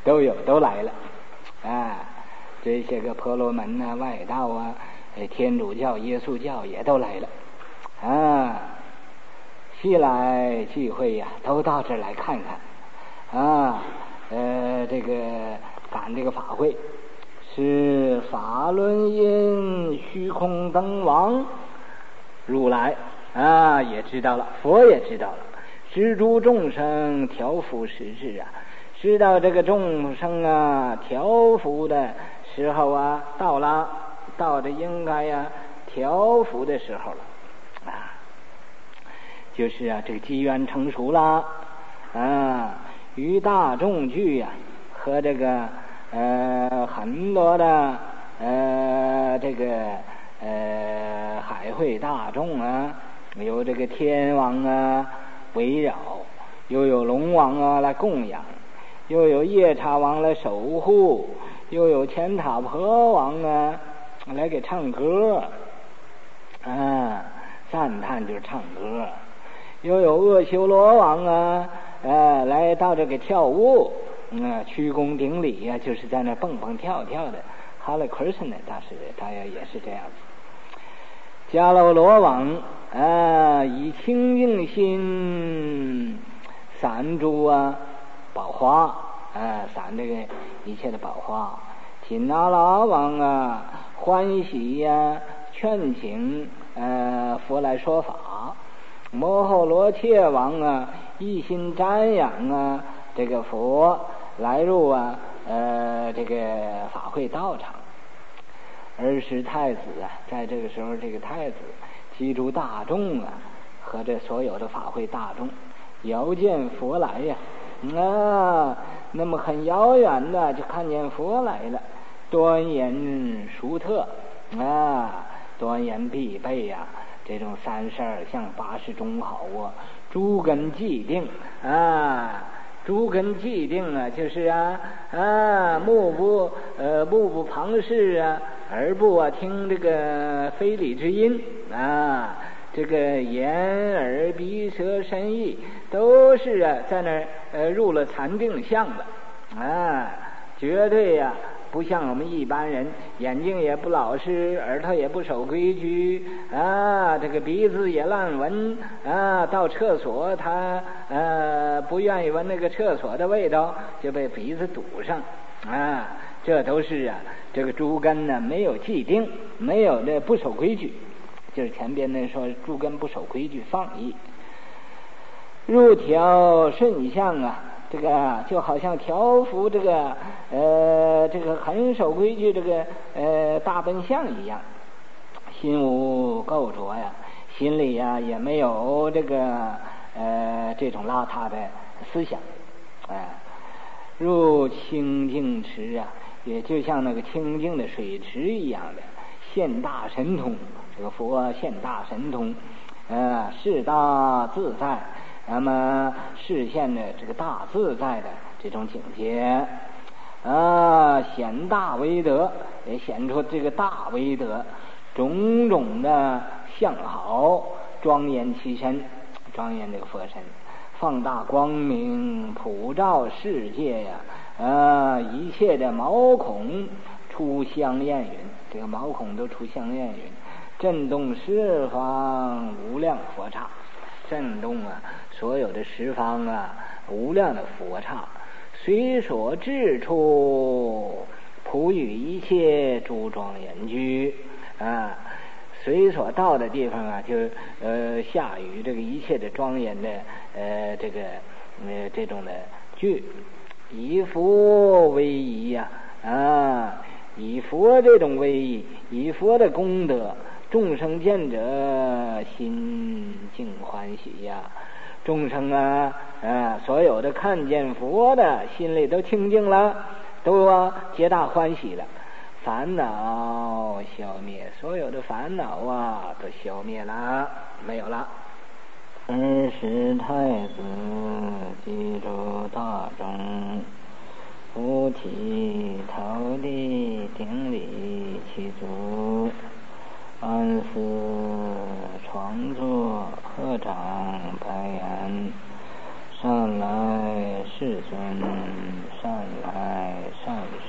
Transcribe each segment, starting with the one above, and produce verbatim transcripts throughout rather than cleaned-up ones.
都有，都来了。啊，这些个婆罗门啊、外道啊、天主教、耶稣教也都来了。啊，西来聚会呀、啊，都到这儿来看看。啊，呃，这个赶这个法会，是法轮音虚空灯王如来啊，也知道了，佛也知道了，施诸众生调伏时至啊，知道这个众生啊调伏的时候啊到了，到这应该呀、啊、调伏的时候了啊，就是啊这个机缘成熟了啊，于大众聚呀、啊、和这个呃很多的呃这个呃海会大众啊，有这个天王啊围绕，又有龙王啊来供养，又有夜叉王来守护，又有钱塔婆王啊来给唱歌啊，赞叹就是唱歌，又有阿修罗王啊呃来到这个跳舞，嗯，鞠躬顶礼呀、啊，就是在那蹦蹦跳跳的。哈勒奎什呢，他是他也也是这样子。迦楼罗王啊，以清净心散诸啊宝花啊，散这个一切的宝花。紧那拉王啊，欢喜呀、啊，劝请呃佛来说法。摩诃罗切王啊，一心瞻仰啊，这个佛来入啊，呃，这个法会道场。而是太子啊，在这个时候，这个太子记住大众啊，和这所有的法会大众，遥见佛来呀、啊，啊，那么很遥远的就看见佛来了，端严殊特啊，端严必备呀、啊。这种三十二相八十种好啊，诸根既定啊，诸根既定啊，就是啊啊，目不呃目不旁视啊，耳不啊听这个非礼之音啊，这个眼耳鼻舌身意都是啊在那儿呃入了禅定相的啊，绝对呀、啊。不像我们一般人，眼睛也不老实，耳朵也不守规矩啊，这个鼻子也乱闻啊，到厕所他呃不愿意闻那个厕所的味道，就被鼻子堵上啊，这都是啊这个诸根呢没有既定，没有这不守规矩，就是前边那说诸根不守规矩放逸，入调顺相啊。这个就好像调伏这个呃这个很守规矩这个呃大笨象一样，心无垢浊呀，心里呀也没有这个呃这种邋遢的思想，哎、呃，入清净池啊，也就像那个清净的水池一样的现大神通，这个佛现大神通，呃，是大自在。那么视现的这个大自在的这种境界啊，显大威德，也显出这个大威德，种种的相好，庄严其身，庄严这个佛身，放大光明，普照世界呀！啊，一切的毛孔出香焰云，这个毛孔都出香焰云，震动十方无量佛刹，震动啊！所有的十方啊，无量的佛刹，随所至处，普与一切诸庄严居啊，随所到的地方啊，就呃下雨这个一切的庄严的呃这个呃这种的句，以佛为仪呀 啊, 啊，以佛这种威仪，以佛的功德，众生见者心净欢喜呀、啊。众生啊，啊，所有的看见佛的心里都清净了，都啊皆大欢喜了，烦恼消灭，所有的烦恼啊都消灭了，没有了。二是太子记住大众，菩提桃地顶礼其足，安思床坐合掌白言，善来世尊，善来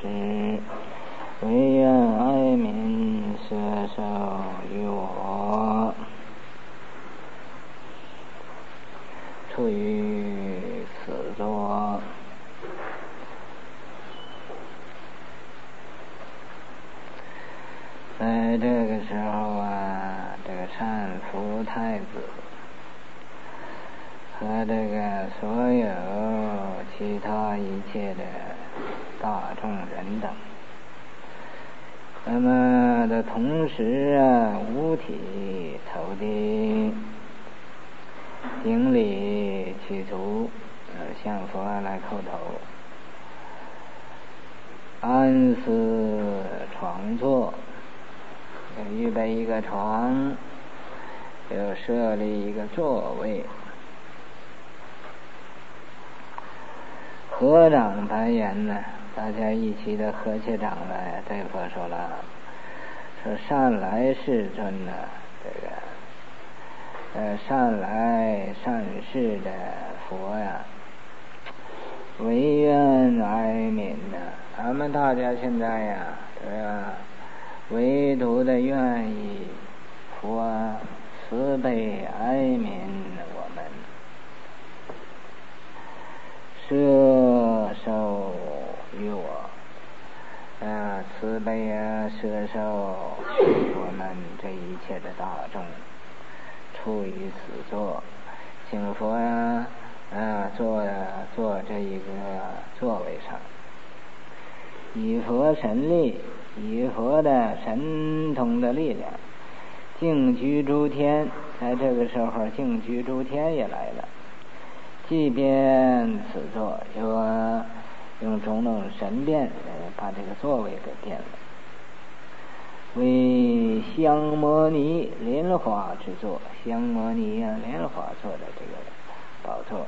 时，唯愿哀悯摄受于我，处于此座。在这个时候啊，这个善福太子和这个所有其他一切的大众人等，那么的同时啊，五体投地，顶礼祈足，呃，向佛来叩头，安思床座，预备一个床，又设立一个座位。合掌白言呢，大家一起的合起掌来，对佛说了，说善来世尊呢，这个呃善来善世的佛呀，唯愿哀悯呢，咱们大家现在呀，对吧？唯独的愿意佛慈悲哀悯我们，摄受于我，啊，慈悲啊，摄受我们这一切的大众，处于此座，请佛呀，啊，坐坐这一个座位上，以佛神力，以佛的神通的力量，净居诸天，在这个时候净居诸天也来了。即便此座，有啊，用种种神变把这个座位给变了，为香摩尼莲花之座，香摩尼啊，莲花做的这个宝座，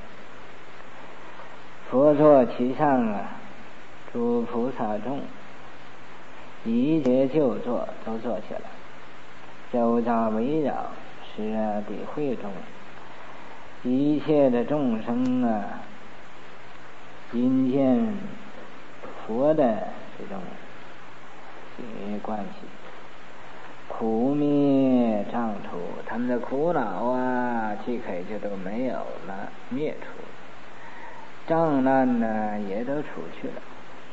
佛座其上啊，诸菩萨众一切就坐都坐起来，周匝围绕，是啊，比会中一切的众生啊，因见佛的这种关系，苦灭障除，他们的苦恼啊，气可就都没有了，灭除，障难呢也都除去了。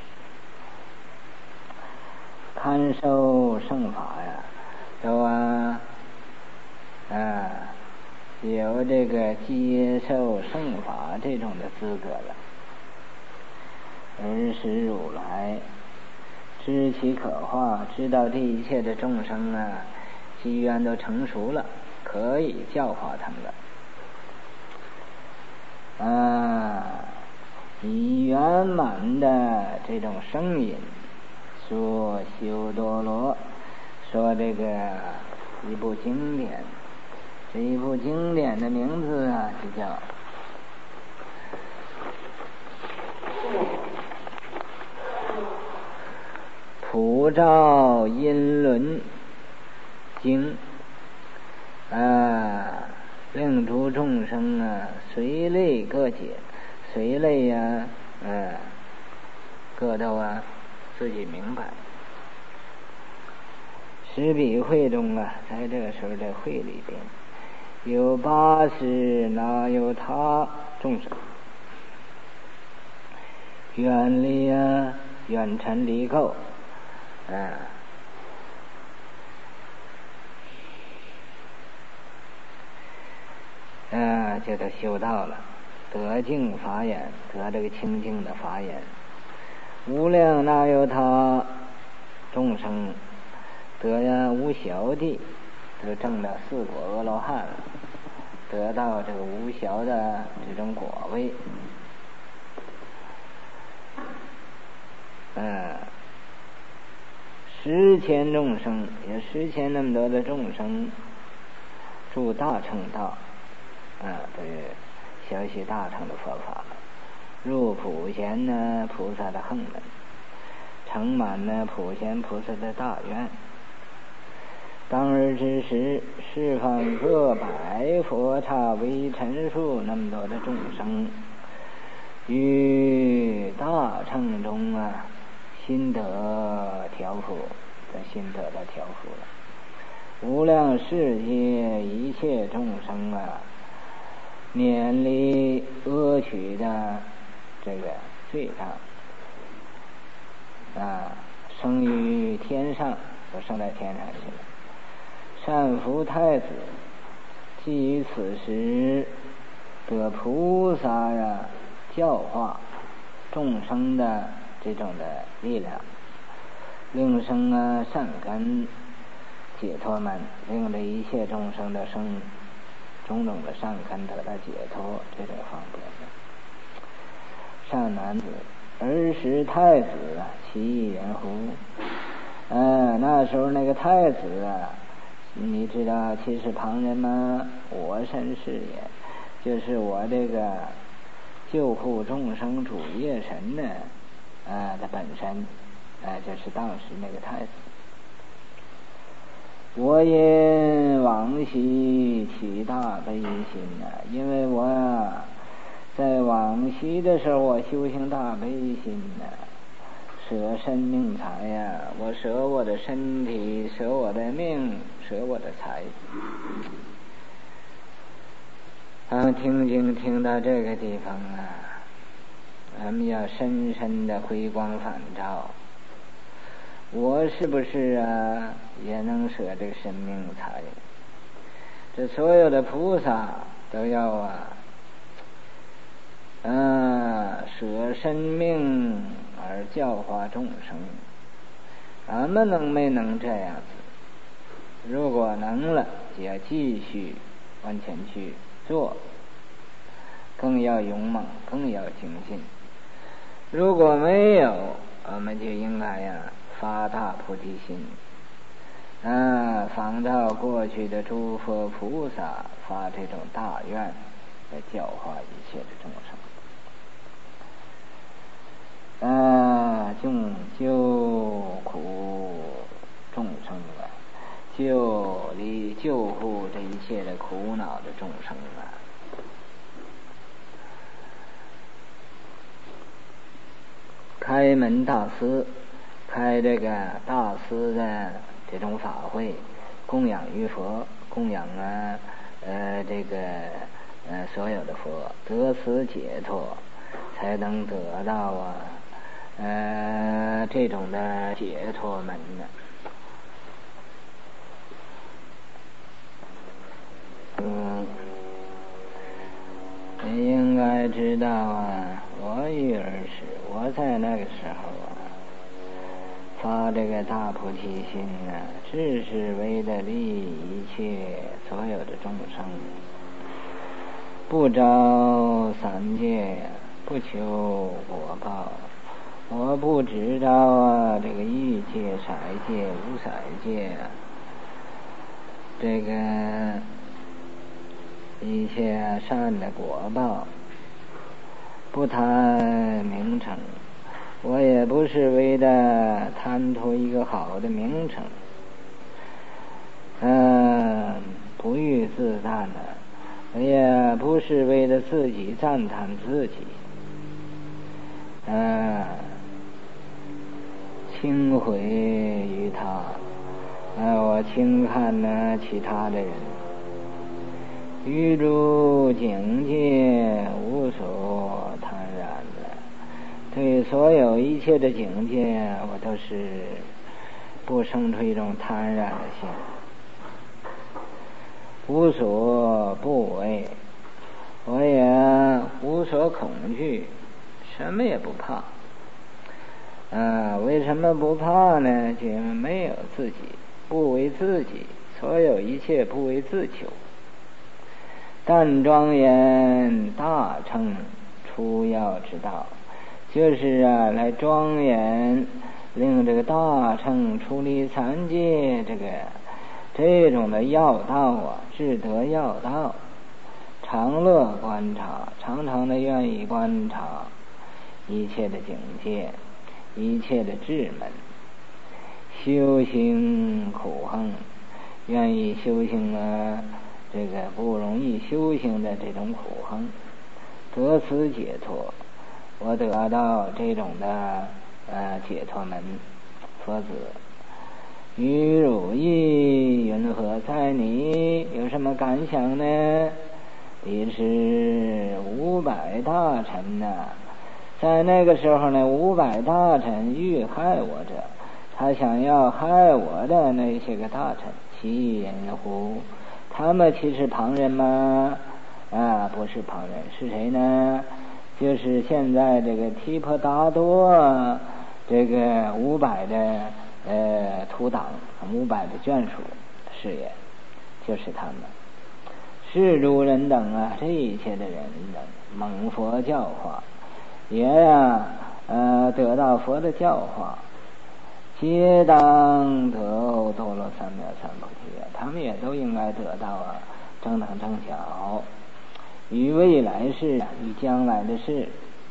堪受圣法呀，都啊啊有这个接受圣法这种的资格了。而使如来知其可化，知道这一切的众生啊，机缘都成熟了，可以教化他们了。啊，以圆满的这种声音说修多罗，说这个一部经典，这一部经典的名字啊，就叫普照因轮经啊，令诸众生啊，随类各解，随类呀、啊，啊，各都啊自己明白。十比会中啊，在这个时候的会里边，有八十那有他众生，远离啊，远尘离垢。啊，啊，这都修到了，得净法眼，得这个清净的法眼。无量那由他众生，得呀无小地，得证了四果阿罗汉，得到这个无小的这种果位。嗯。十千众生，有十千那么多的众生住大乘道，啊，对，学习大乘的佛法了，入普贤呢菩萨的横门，成满呢普贤菩萨的大愿。当日之时，释放各百佛刹为陈述那么多的众生，于大乘中啊， 心得调伏，这心得的调伏了。无量世界一切众生啊，免离恶趣的这个罪障啊，生于天上，就生在天上去了。善福太子即于此时得菩萨呀教化众生的这种的力量，令生啊善根解脱门，令这一切众生的生种种的善根得到解脱，这种方便的。善男子，儿时太子啊，其一人乎？嗯，那时候那个太子啊，你知道其实旁人吗？我身是也，就是我这个救护众生主业神呢，啊，他本身，啊，就是当时那个太子。我因往昔起大悲心呐、啊，因为我啊，在往昔的时候，我修行大悲心呐、啊，舍身命财呀、啊，我舍我的身体，舍我的命，舍我的财。啊，听经听到这个地方啊，咱们要深深的回光返照。我是不是啊也能舍这个生命财？这所有的菩萨都要啊，啊舍生命而教化众生。咱们能没能这样子？如果能了，就要继续往前去做，更要勇猛，更要精进。如果没有，我们就应该呀、啊发大菩提心，啊，仿照过去的诸佛菩萨发这种大愿，来教化一切的众生，啊，救救苦众生啊，救离救护这一切的苦恼的众生啊。开门大师。开这个大师的这种法会，供养于佛，供养啊，呃，这个呃所有的佛，得此解脱，才能得到啊，呃这种的解脱门呢。嗯，你应该知道啊，我于儿时，我在那个时候啊。发这个大菩提心呢、啊，只是为了利益一切所有的众生，不着三界，不求果报。我不知道啊，这个欲界、色界、无色界啊，这个一切善的果报，不谈名称。我也不是为了贪图一个好的名称，嗯，不欲自赞的，我也不是为了自己赞叹自己，嗯，轻毁于他，嗯，我轻看呢其他的人，于诸境界无所贪然的。对所有一切的境界，我都是不生出一种贪然的心，无所不畏，我也无所恐惧，什么也不怕。啊，为什么不怕呢？就因为没有自己，不为自己，所有一切不为自求。但庄严大乘出要之道。就是啊，来庄严，令这个大乘出离三界这个这种的要道啊，智德要道，常乐观察，常常的愿意观察一切的境界，一切的智门，修行苦行，愿意修行啊，这个不容易修行的这种苦行，得此解脱。我得到这种的呃解脱门。佛子，于汝意云何？在你有什么感想呢？彼是五百大臣呐、啊，在那个时候呢，五百大臣欲害我者，他想要害我的那些个大臣，其人乎？他们其实旁人吗？啊，不是旁人，是谁呢？就是现在这个提婆达多这个五百的呃徒党，五百的眷属是也，就是他们。是诸人等啊，这一切的人等蒙佛教化，也啊呃得到佛的教化，皆当得多罗三藐三菩提啊，他们也都应该得到啊正等正觉。于未来世啊，于将来的事，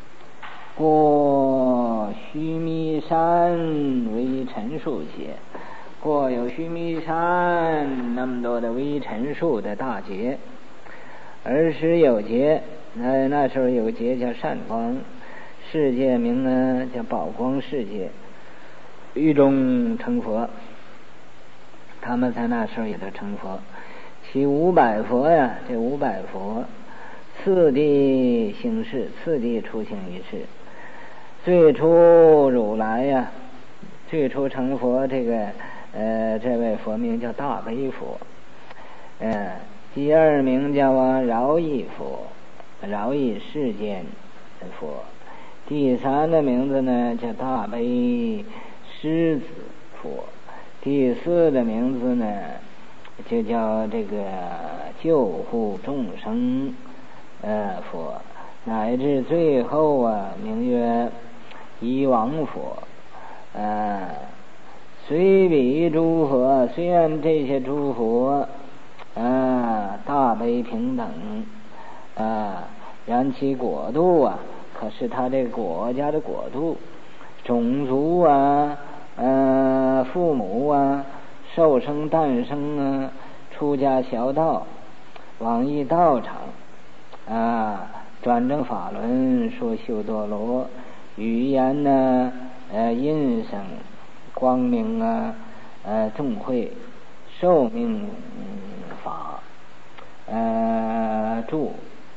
过须弥山为陈树节，过有须弥山那么多的微尘数的大劫，儿时有劫，那那时候有劫叫善光世界，名呢叫宝光世界，狱中成佛，他们在那时候也都成佛。其五百佛呀，这五百佛次第行事，次第出行于世。最初如来呀，最初成佛这个呃这位佛名叫大悲佛，呃第二名叫啊饶益佛，饶益世间佛。第三的名字呢叫大悲狮子佛。第四的名字呢就叫这个救护众生呃佛，乃至最后啊名曰夷王佛。呃虽比诸佛，虽然这些诸佛啊大悲平等啊，然其国度啊，可是他这个国家的国度、种族啊、呃父母啊、受生诞生啊、出家学道、往诣道场啊、转正法轮、说修多罗、语言呢、呃音声、光明啊、呃众会、寿命法、呃住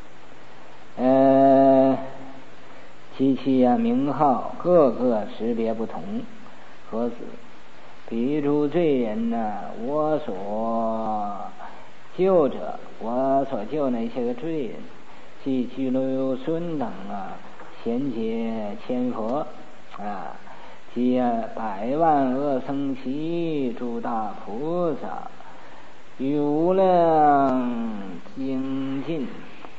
呃及其啊名号各个识别不同。何子？彼诸罪人呢、啊？我所救者，我所救那些个罪人，即居留孙等啊，贤劫千佛啊，即啊百万恶僧祇诸大菩萨，与无量精进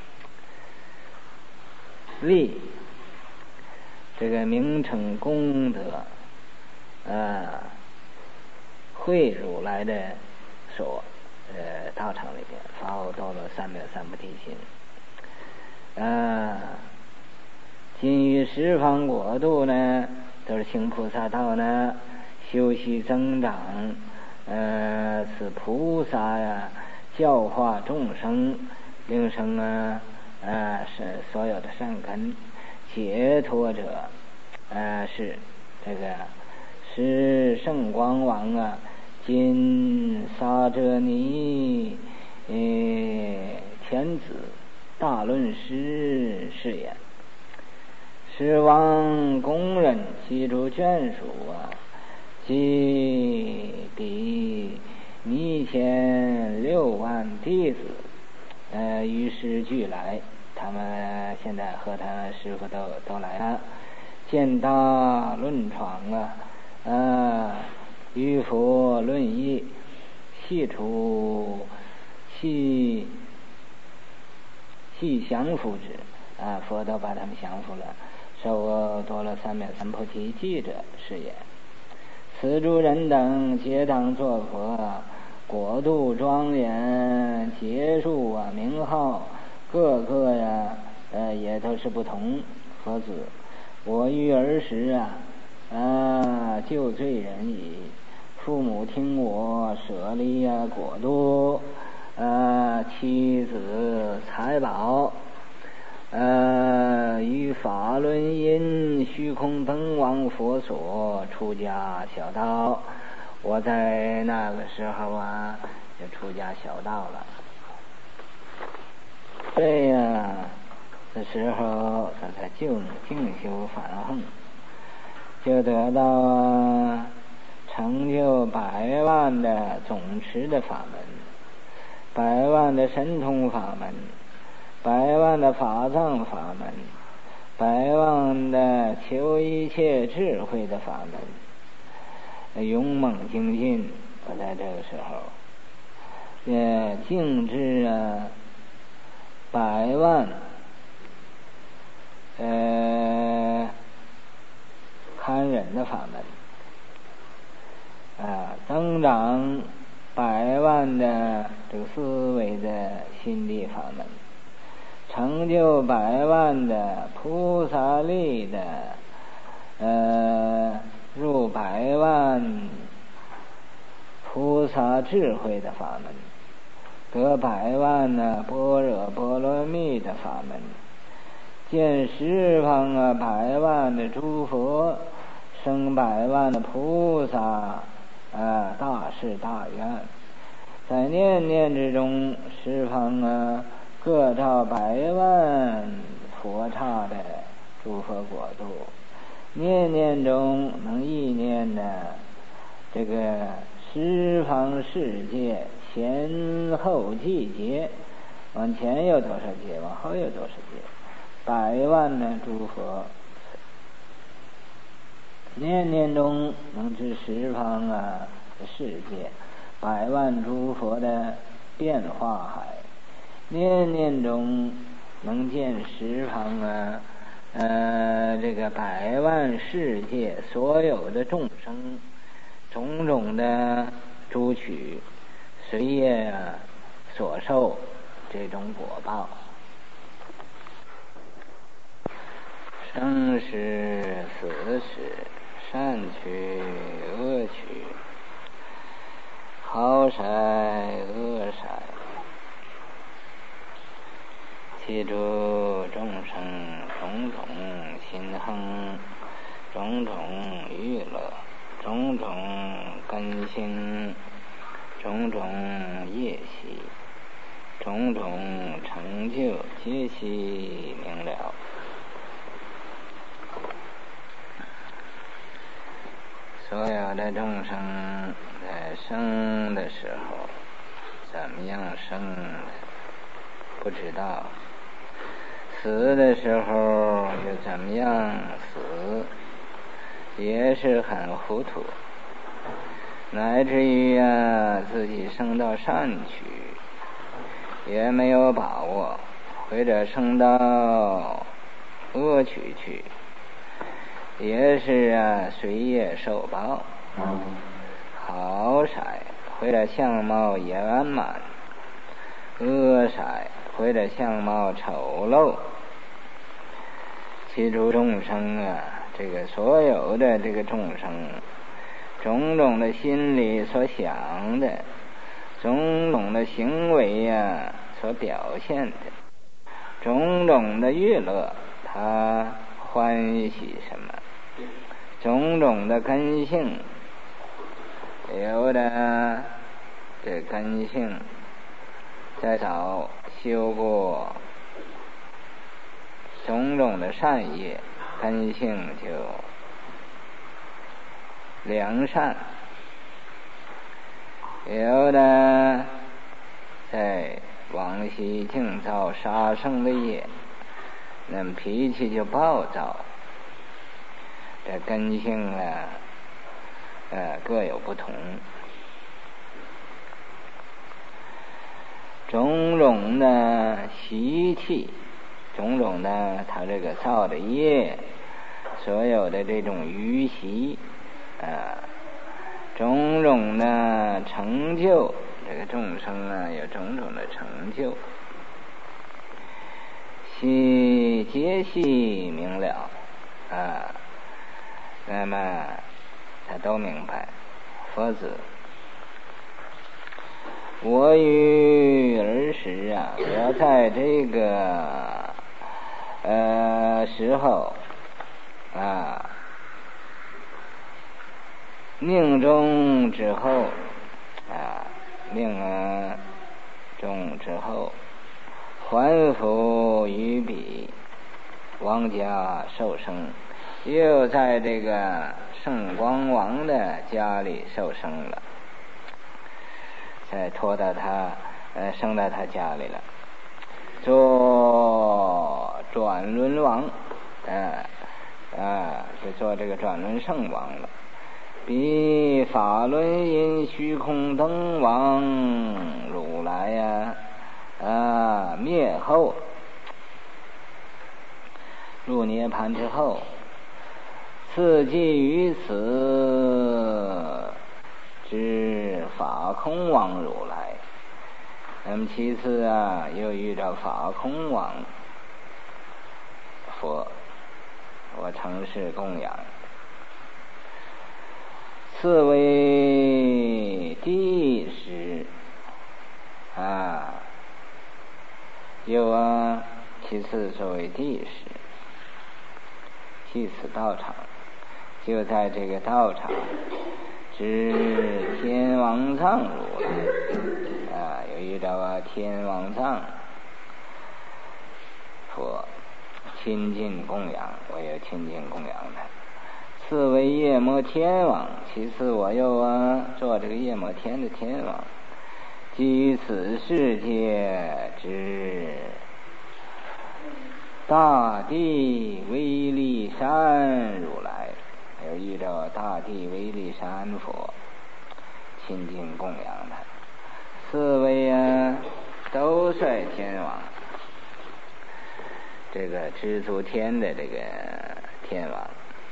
力，这个名称功德啊，会如来的所呃道场里边发我到了三藐三菩提心啊。今于十方国度呢，都是行菩萨道呢，修习增长，呃，是菩萨呀，教化众生，令生啊，呃，是所有的善根，解脱者，呃，是这个是圣光王啊，今萨遮尼呃天子大论师是也。是王公认其诸眷属啊，即比弥前六万弟子，呃，于是俱来。他们现在和他师傅都都来了，见大论床啊，呃，与佛论议，细除细细降伏之啊，佛都把他们降服了。受多了三藐三菩提记者是也。此诸人等皆当作佛，国度庄严，结束啊名号各个呀呃也都是不同。何子？我于儿时啊啊救罪人矣，父母听我舍离啊国度啊妻子财宝呃，于法轮因虚空本王佛所出家小道。我在那个时候啊，就出家小道了。这样的时候，他才就静修反横，就得到啊成就百万的总持的法门，百万的神通法门，百万的法藏法门，百万的求一切智慧的法门，勇猛精进。我在这个时候，呃，静治啊，百万，呃，看人的法门，啊，增长百万的这个思维的心地法门，成就百万的菩萨力的，呃，入百万菩萨智慧的法门，得百万呢般若波罗蜜的法门，见十方啊百万的诸佛，生百万的菩萨啊，大事大愿，在念念之中，十方啊各照百万佛刹的诸佛国度，念念中能意念的这个十方世界前后季节，往前有多少节，往后有多少节，百万的诸佛，念念中能知十方啊世界，百万诸佛的变化海，念念中能见十方啊呃这个百万世界所有的众生种种的诸取随业所受这种果报，生时死时，善取恶取，好筛恶筛，其诸众生种种心亨，种种欲乐，种种根性，种种业习，种种成就，皆悉明了。所有的众生在生的时候怎么样生的不知道，死的时候又怎么样死也是很糊涂，乃至于啊自己生到善趣也没有把握，或者生到恶趣去也是啊随业受报，好色或者相貌圆满，恶色或者相貌丑陋。其诸众生啊，这个所有的这个众生种种的心里所想的，种种的行为呀、啊、所表现的，种种的娱乐他欢喜什么，种种的根性，有的这根性在早修过种种的善业，根性就良善，有的在往昔净造杀生的业，那么脾气就暴躁，这根性啊呃各有不同，种种的习气，种种的他这个造的业，所有的这种余习啊，种种的成就，这个众生啊有种种的成就，悉皆悉明了啊，那么他都明白。佛子，我于儿时啊，我在这个呃时候啊，命中之后啊，命中之后，还复于彼王家受生，又在这个圣光王的家里受生了，再拖到他呃生到他家里了，做转轮王，呃啊，就做这个转轮圣王了。比法轮因虚空灯王如来呀、啊，啊灭后入涅盘之后，次继于此之法空王如来。那么其次啊，又遇到法空王佛，我承事供养。次为帝师啊，又啊，其次作为帝师，祭此道场，就在这个道场知天王藏如来啊，有遇到啊天王藏佛亲近供养，我也亲近供养他。次为夜摩天王，其次我又啊做这个夜摩天的天王，基于此世界之大地威力山如来，又遇到大地威力山佛，亲近供养他。四位啊都率天王，这个知足天的这个天王，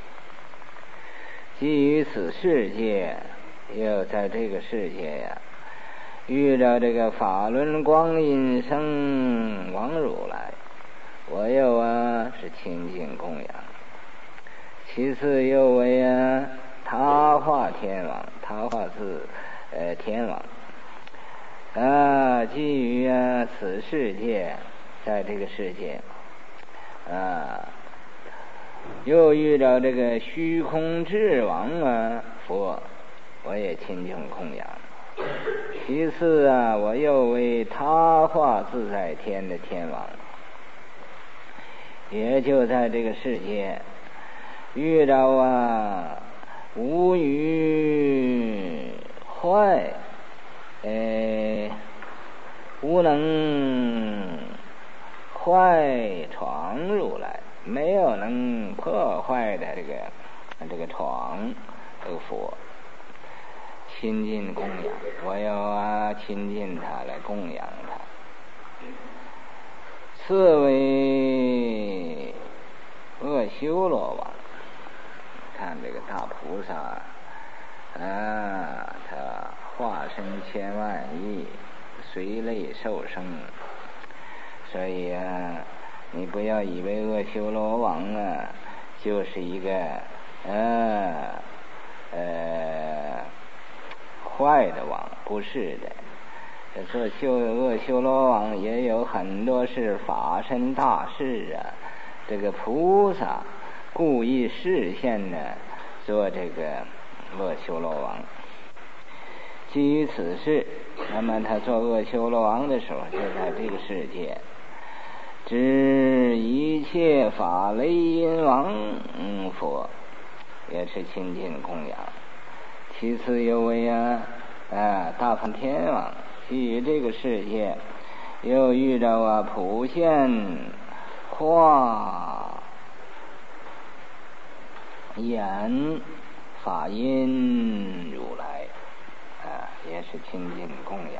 基于此世界，又在这个世界呀、啊，遇到这个法轮光阴生王如来，我又啊是亲近供养。其次又为啊他化天王，他化是呃天王啊，基于啊此世界，在这个世界啊。又遇到这个虚空智王啊佛，我也亲近供养。其次啊，我又为他化自在天的天王，也就在这个世界遇到啊无余坏，呃无能坏闯如来，没有能破坏的这个这个闯这个佛，亲近供养，我要啊亲近他来供养他。次为阿修罗王，看这个大菩萨啊，他化身千万亿，随类受生，所以啊你不要以为阿修罗王啊就是一个呃呃坏的王，不是的。这修阿修罗王也有很多是法身大士啊，这个菩萨故意示现呢做这个阿修罗王。基于此事，那么他做阿修罗王的时候，就在这个世界知一切法雷音王嗯佛，也是亲近供养。其次又为啊啊大梵天王，基于这个世界又遇到啊普现化演法音如来啊，也是亲近供养。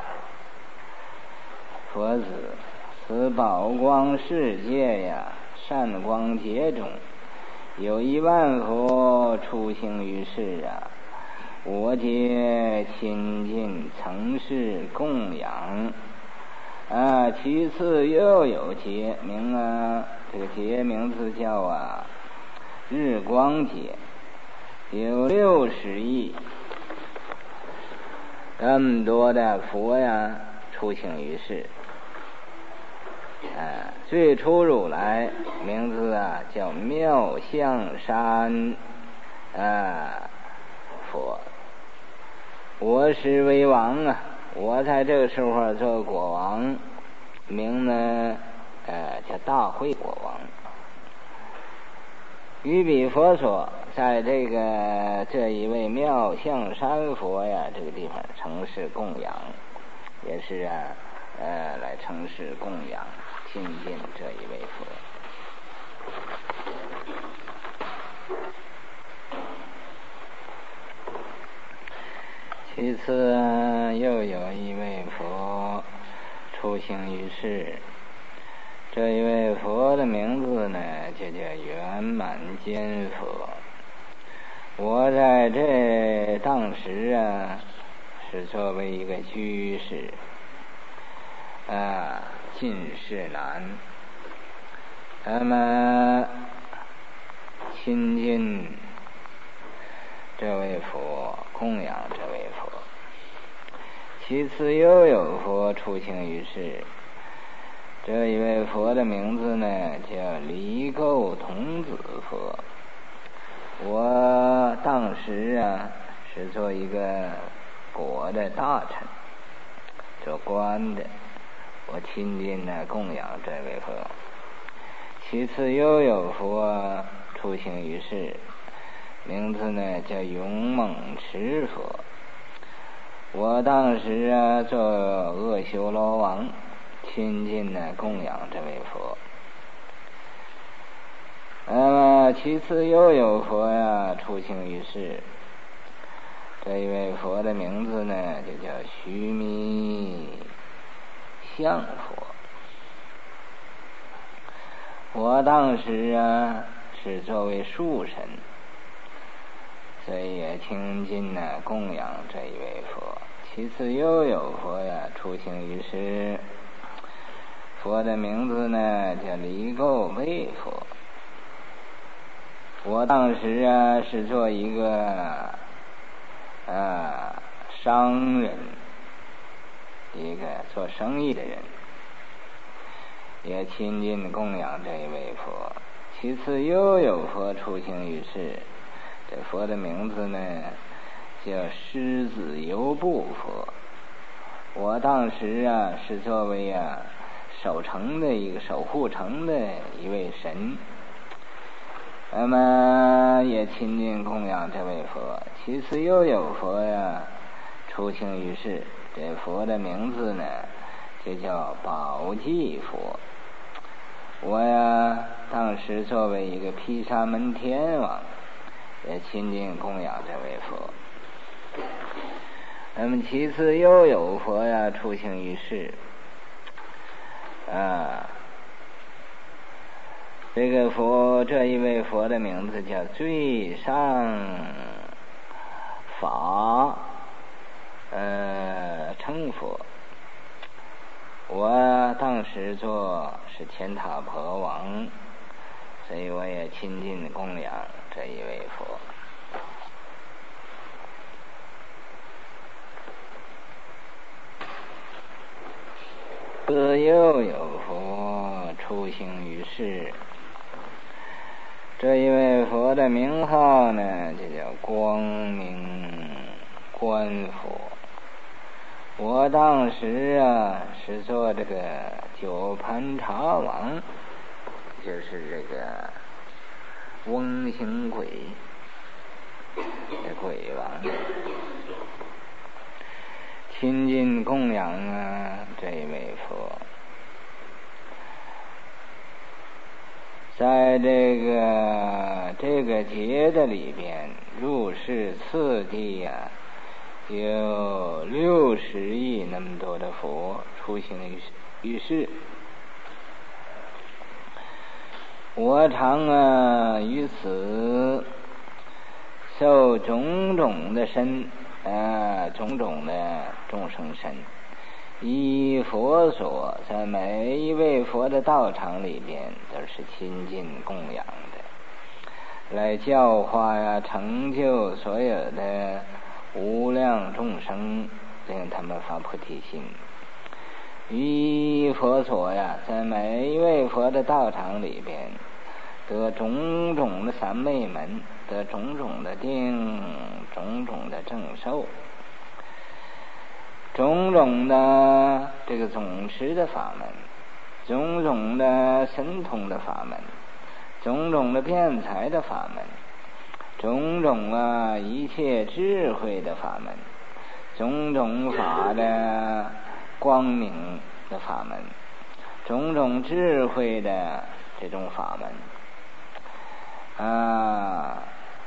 佛子此宝光世界呀，善光劫中有一万佛出行于世啊，我皆亲近曾是供养啊。其次又有劫名啊，这个劫名字叫啊日光劫，有六十亿这么多的佛呀出行于世。 呃，最初如来名字啊叫妙相山啊佛，我是为王啊，我在这个时候做国王，名呢呃叫大慧国王。于彼佛所，在这个这一位妙相山佛呀这个地方承事供养，也是啊呃来承事供养亲近这一位佛。其次又有一位佛出行于世，这一位佛的名字呢就叫圆满坚佛。我在这当时啊是作为一个居士啊进士男，那么亲近这位佛，供养这位佛。其次又有佛出行于世，这一位佛的名字呢叫离垢童子佛。我当时啊是做一个国的大臣，做官的，我亲近呢供养这位佛。其次又有佛出行于世，名字呢叫勇猛持佛。我当时啊做阿修罗王，亲近呢供养这位佛。那么其次又有佛呀出行于世，这一位佛的名字呢就叫须弥相佛。我当时啊是作为树神，所以也亲近呢供养这一位佛。其次又有佛呀出行于世，佛的名字呢叫离垢卫佛。我当时啊是做一个呃商人，一个做生意的人，也亲近供养这一位佛。其次又有佛出行于世，这佛的名字呢叫狮子游步佛。我当时啊是作为啊守城的一个守护城的一位神，那么也亲近供养这位佛。其次又有佛呀出行于世，这佛的名字呢就叫宝济佛。我呀当时作为一个毗沙门天王，也亲近供养这位佛。那么其次又有佛呀出行于世啊，这个佛这一位佛的名字叫最上法呃称佛。我当时做是乾塔婆王，所以我也亲近供养这一位佛。自又有佛出行于世，这一位佛的名号呢就叫光明观佛。我当时啊是做这个九盘茶王，就是这个翁行鬼这鬼王，亲近供养啊这一位佛。在这个这个节的里边，入世次第呀、啊，有六十亿那么多的佛出行于世。我常啊于此受种种的身啊种种的众生身，依佛所，在每一位佛的道场里边都是亲近供养的，来教化呀、成就所有的无量众生，令他们发菩提心。 于佛所呀，在每一位佛的道场里边，得种种的三昧门，得种种的定，种种的正受，种种的这个总持的法门，种种的神通的法门，种种的辩才的法门，种种啊一切智慧的法门，种种法的光明的法门，种种智慧的这种法门啊，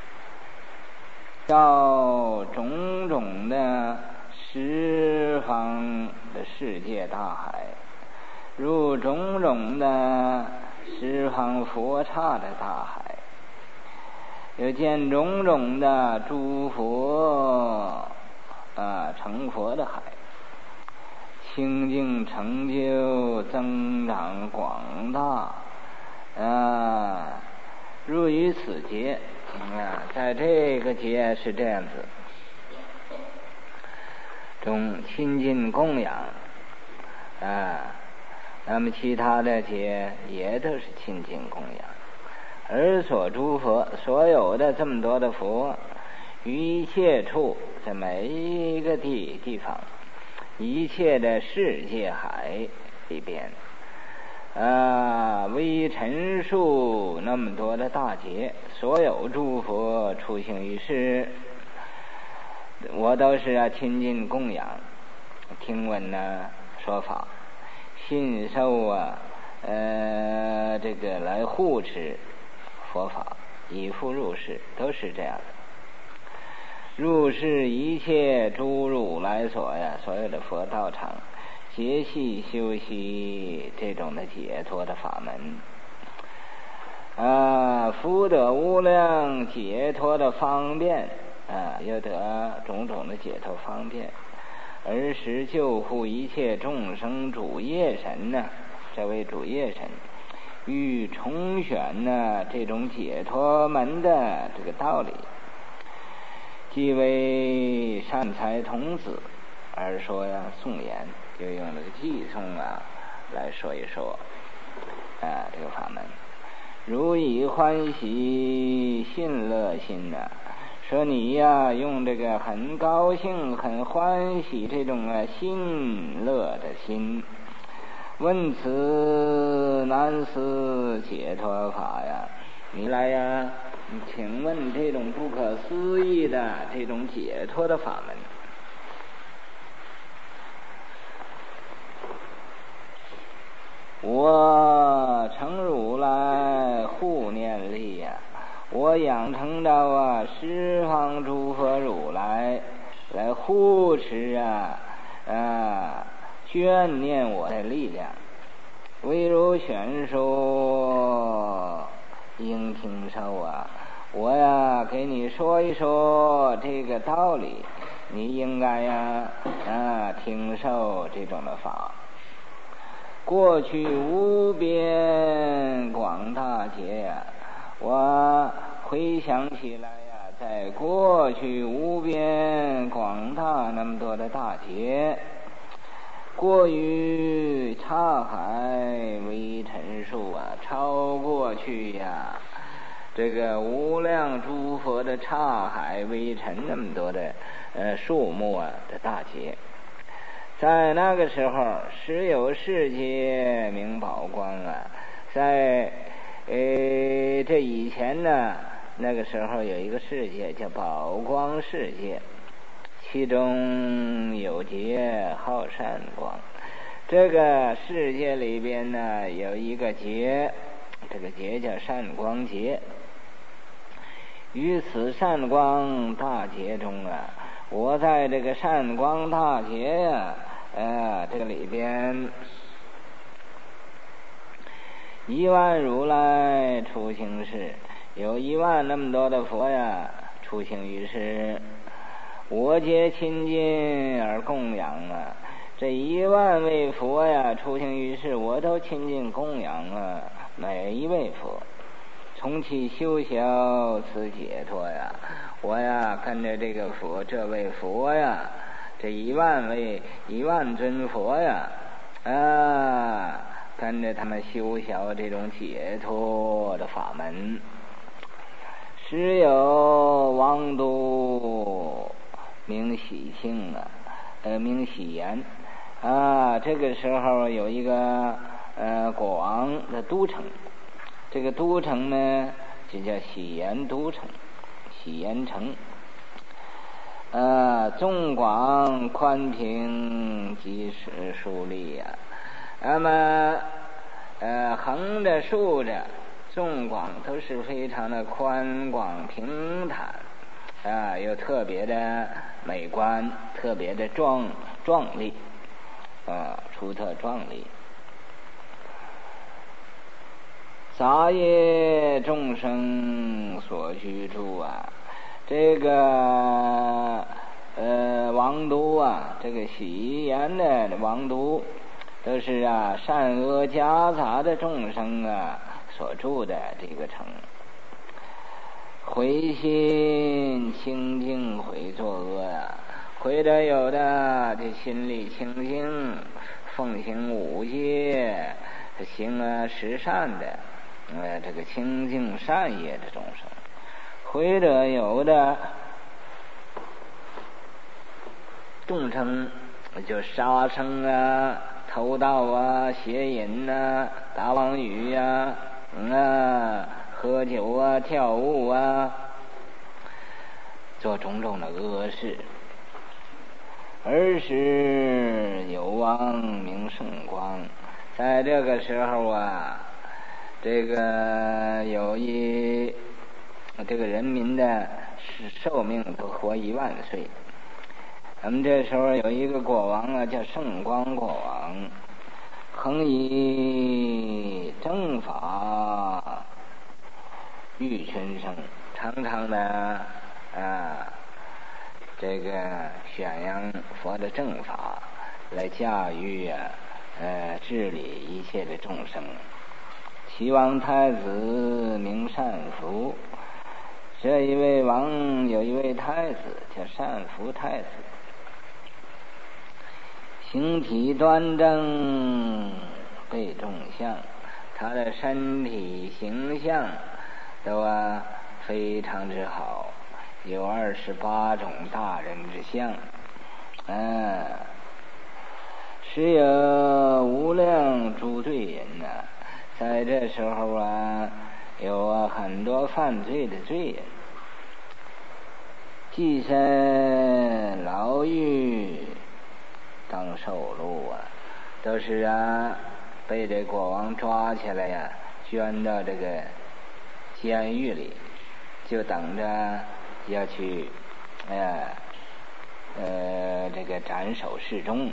到种种的十方的世界大海，入种种的十方佛刹的大海，又见种种的诸佛啊成佛的海，清净成就增长广大啊，入于此劫啊，在这个劫是这样子，中亲近供养啊，那么其他的劫也都是亲近供养，而所诸佛所有的这么多的佛，于一切处，在每一个地地方，一切的世界海里边啊，为陈述那么多的大劫，所有诸佛出行于世，我都是啊亲近供养，听闻呢说法，信受啊呃这个来护持佛法，以复入世，都是这样的。入世一切诸如来所呀，所有的佛道场，皆系修习这种的解脱的法门啊，福得无量解脱的方便啊，又得种种的解脱方便，而时救护一切众生主业神呢，这位主业神欲重选呢这种解脱门的这个道理，即为善财童子而说呀颂言，就用这个偈颂啊来说一说啊这个法门，如以欢喜信乐心呐、啊，说你呀用这个很高兴很欢喜这种啊信乐的心，问此难思解脱法呀，你来呀请问这种不可思议的这种解脱的法门，我成如来护念力呀、啊，我养成到啊十方诸佛如来来护持啊啊眷念我的力量，唯如宣说应听受啊，我呀给你说一说这个道理，你应该呀啊听受这种的法。过去无边广大劫呀，我回想起来呀，在过去无边广大那么多的大劫，过于刹海为陈述啊，超过去呀这个无量诸佛的刹海微尘那么多的呃数目啊的大劫，在那个时候时有世界名宝光啊，在呃这以前呢，那个时候有一个世界叫宝光世界，其中有劫号善光，这个世界里边呢有一个劫，这个劫叫善光劫。于此善光大劫中啊，我在这个善光大劫呀、啊，呃，这个里边一万如来出行世，有一万那么多的佛呀出行于世，我皆亲近而供养啊，这一万位佛呀出行于世，我都亲近供养啊每一位佛，从其修小此解脱呀，我呀跟着这个佛，这位佛呀，这一万位一万尊佛呀， 啊，跟着他们修小这种解脱的法门。时有王都名喜庆啊，呃，名喜延啊。这个时候有一个呃国王的都城，这个都城呢就叫喜延都城，喜延城。呃，纵广宽平，及时竖立呀。那么，呃，横着竖着，纵广都是非常的宽广平坦，啊，又特别的美观，特别的壮壮丽，啊，出特壮丽。杂业众生所居住啊。这个呃王都啊，这个喜延的王都，都是啊善恶夹杂的众生啊所住的这个城。回心清净毁作恶啊，毁的有的这心里清净，奉行五戒，行啊十善的，呃这个清净善业的众生。回者有的众生就杀生啊、偷盗啊、邪淫啊、打妄语啊、嗯啊、喝酒啊、跳舞啊，做种种的恶事。儿时有王名圣光，在这个时候啊，这个有一这个人民的寿命都活一万岁。咱们这时候有一个国王啊，叫圣光国王，恒以正法育群生，常常的啊，这个宣扬佛的正法，来驾驭啊，呃，治理一切的众生。齐王太子名善福。这一位王有一位太子叫善福太子，形体端正，背众相，他的身体形象都啊非常之好，有二十八种大人之相，嗯、啊，是有无量诸罪人呐、啊，在这时候啊。有啊，很多犯罪的罪人，寄身牢狱当受禄啊，都是啊被这国王抓起来呀、啊，捐到这个监狱里，就等着要去，呃呃这个斩首示众。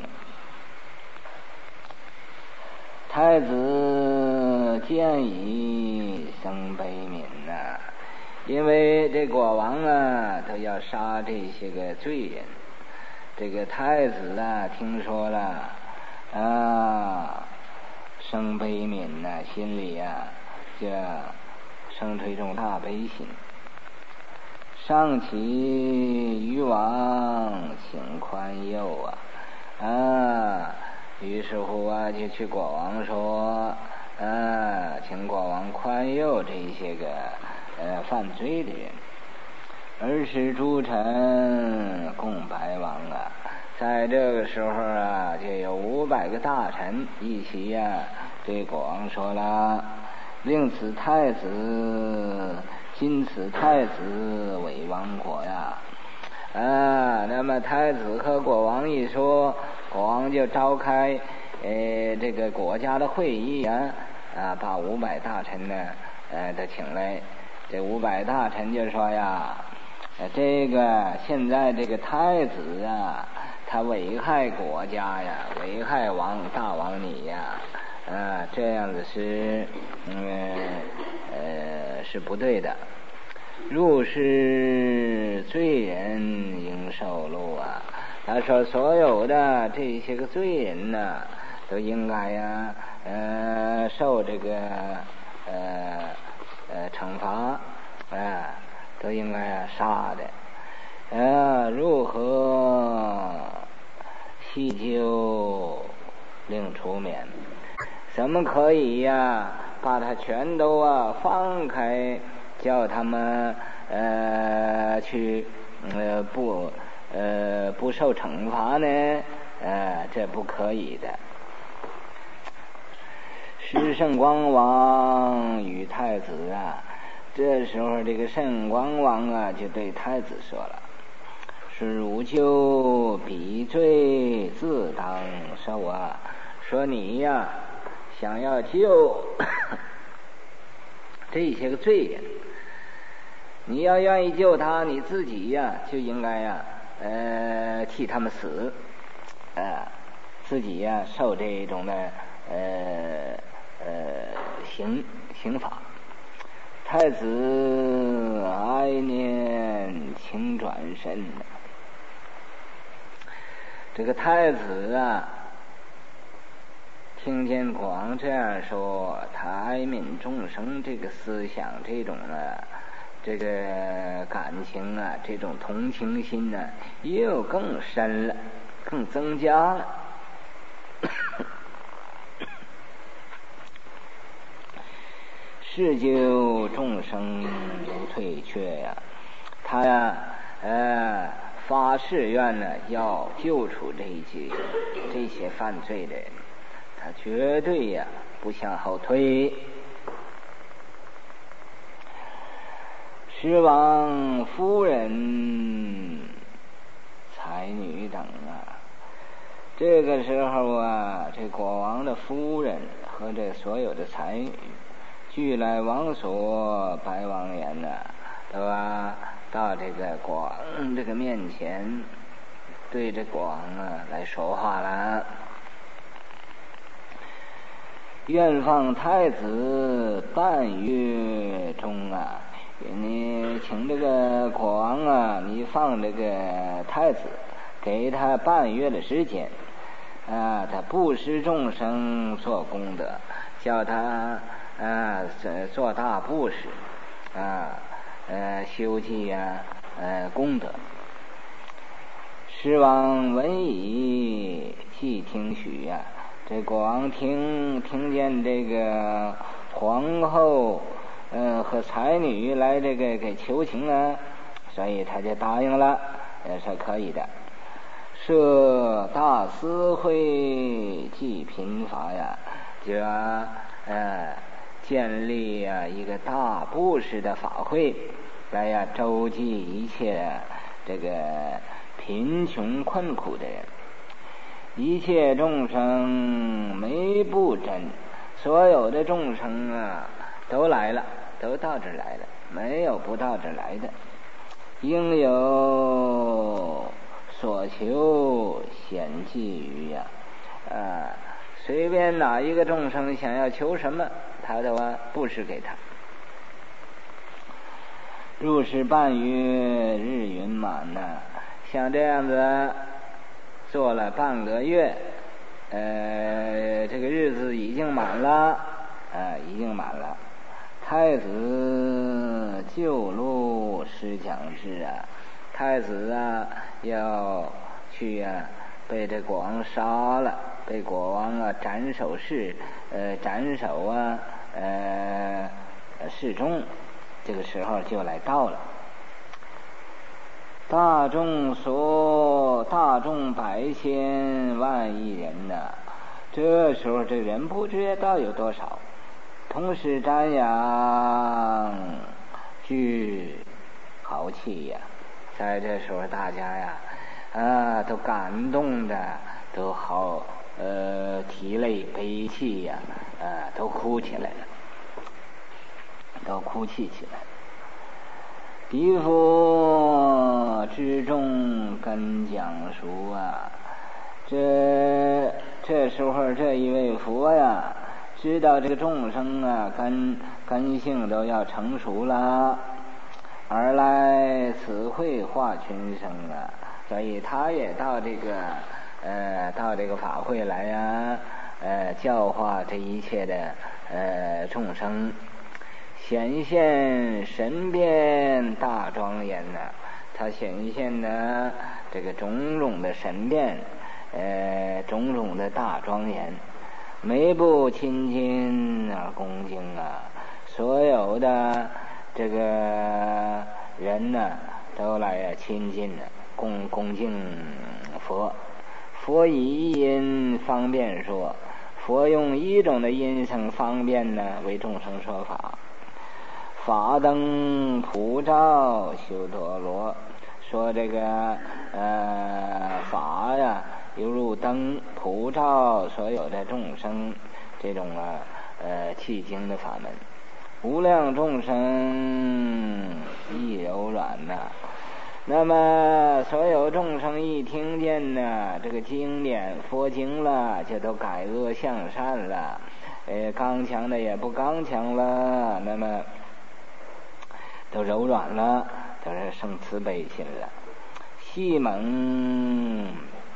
太子见以生悲悯呐、啊，因为这国王啊都要杀这些个罪人，这个太子啊听说了啊，生悲悯呐、啊，心里啊就生出一种大悲心。上启于王请宽宥啊啊。于是乎啊，就去国王说，啊，请国王宽宥这些个呃犯罪的人。儿时诸臣共百王啊，在这个时候啊，就有五百个大臣一起呀、啊，对国王说了，令此太子，今此太子为王国呀。啊，那么太子和国王一说，国王就召开呃这个国家的会议啊，啊把五百大臣呢呃都请来。这五百大臣就说呀，呃这个现在这个太子啊，他危害国家呀，危害王大王你呀，啊这样子是嗯呃是不对的。入世罪人应受禄啊！他说所有的这些个罪人呢、啊，都应该呀、啊，呃，受这个呃呃惩罚啊、呃，都应该啊杀的。呃，如何细究另出面。怎么可以呀？把他全都啊放开，叫他们呃去呃不呃不受惩罚呢？呃，这不可以的。时圣光王与太子啊，这时候这个圣光王啊就对太子说了：“是汝就彼罪自当受啊！说你呀，想要救这些个罪人，你要愿意救他，你自己呀就应该呀，呃，替他们死，呃，自己呀受这种的呃呃刑刑罚。”太子哀念请转身。这个太子啊，听见国王这样说，他哀悯众生这个思想，这种啊，这个感情啊，这种同情心呢、啊，又更深了，更增加了。是救众生如退却呀、啊，他呀，呃，发誓愿呢，要救出这些这些犯罪的人，他绝对呀不向后退。狮王夫人、才女等啊，这个时候啊，这国王的夫人和这所有的才女俱来王所，白王言呐、啊，对吧？到这个国王这个面前，对这国王啊来说话了。愿放太子半月中啊，你请这个国王啊，你放这个太子，给他半月的时间啊，他布施众生做功德，叫他。啊，做大布施，啊，呃，修济呀、啊，呃，功德。狮王闻已，即听许呀、啊。这国王听听见这个皇后，呃，和才女来这个给求情啊，所以他就答应了，也是可以的。设大司会济贫乏呀，就啊，呃。建立呀一个大布施的法会，来呀周济一切这个贫穷困苦的人，一切众生没不真，所有的众生啊都来了，都到这儿来了，没有不到这儿来的，应有所求显济于呀，啊，随便哪一个众生想要求什么，他都啊布施给他。入世半月，日云满呐、啊，像这样子做了半个月，呃，这个日子已经满了，啊、呃，已经满了。太子就路施讲制啊，太子啊要去啊，被这国王杀了，被国王啊斩首示，呃，斩首啊，呃，示众。这个时候就来到了，大众所大众百千万亿人呐、啊，这时候这人不知道有多少，同时瞻仰具豪气呀，在这时候大家呀啊都感动的都好呃涕泪悲泣呀，啊都哭起来了。都哭泣起来。敌佛之众跟讲述啊，这这时候这一位佛呀，知道这个众生啊根根性都要成熟了，而来此会化群生啊，所以他也到这个呃到这个法会来呀、啊，呃教化这一切的呃众生。显现神变大庄严呐、啊，他显现的这个种种的神变， 呃种种的大庄严，每步亲近啊恭敬啊，所有的这个人呢都来亲近了恭恭敬佛。佛以一音方便说，佛用一种的音声方便呢为众生说法。法灯普照修多罗，说这个呃法呀犹如灯普照所有的众生，这种啊呃契经的法门，无量众生亦柔软呐、啊。那么所有众生一听见呢这个经典佛经了，就都改恶向善了，呃刚强的也不刚强了，那么都柔软了，都是生慈悲心了。细蒙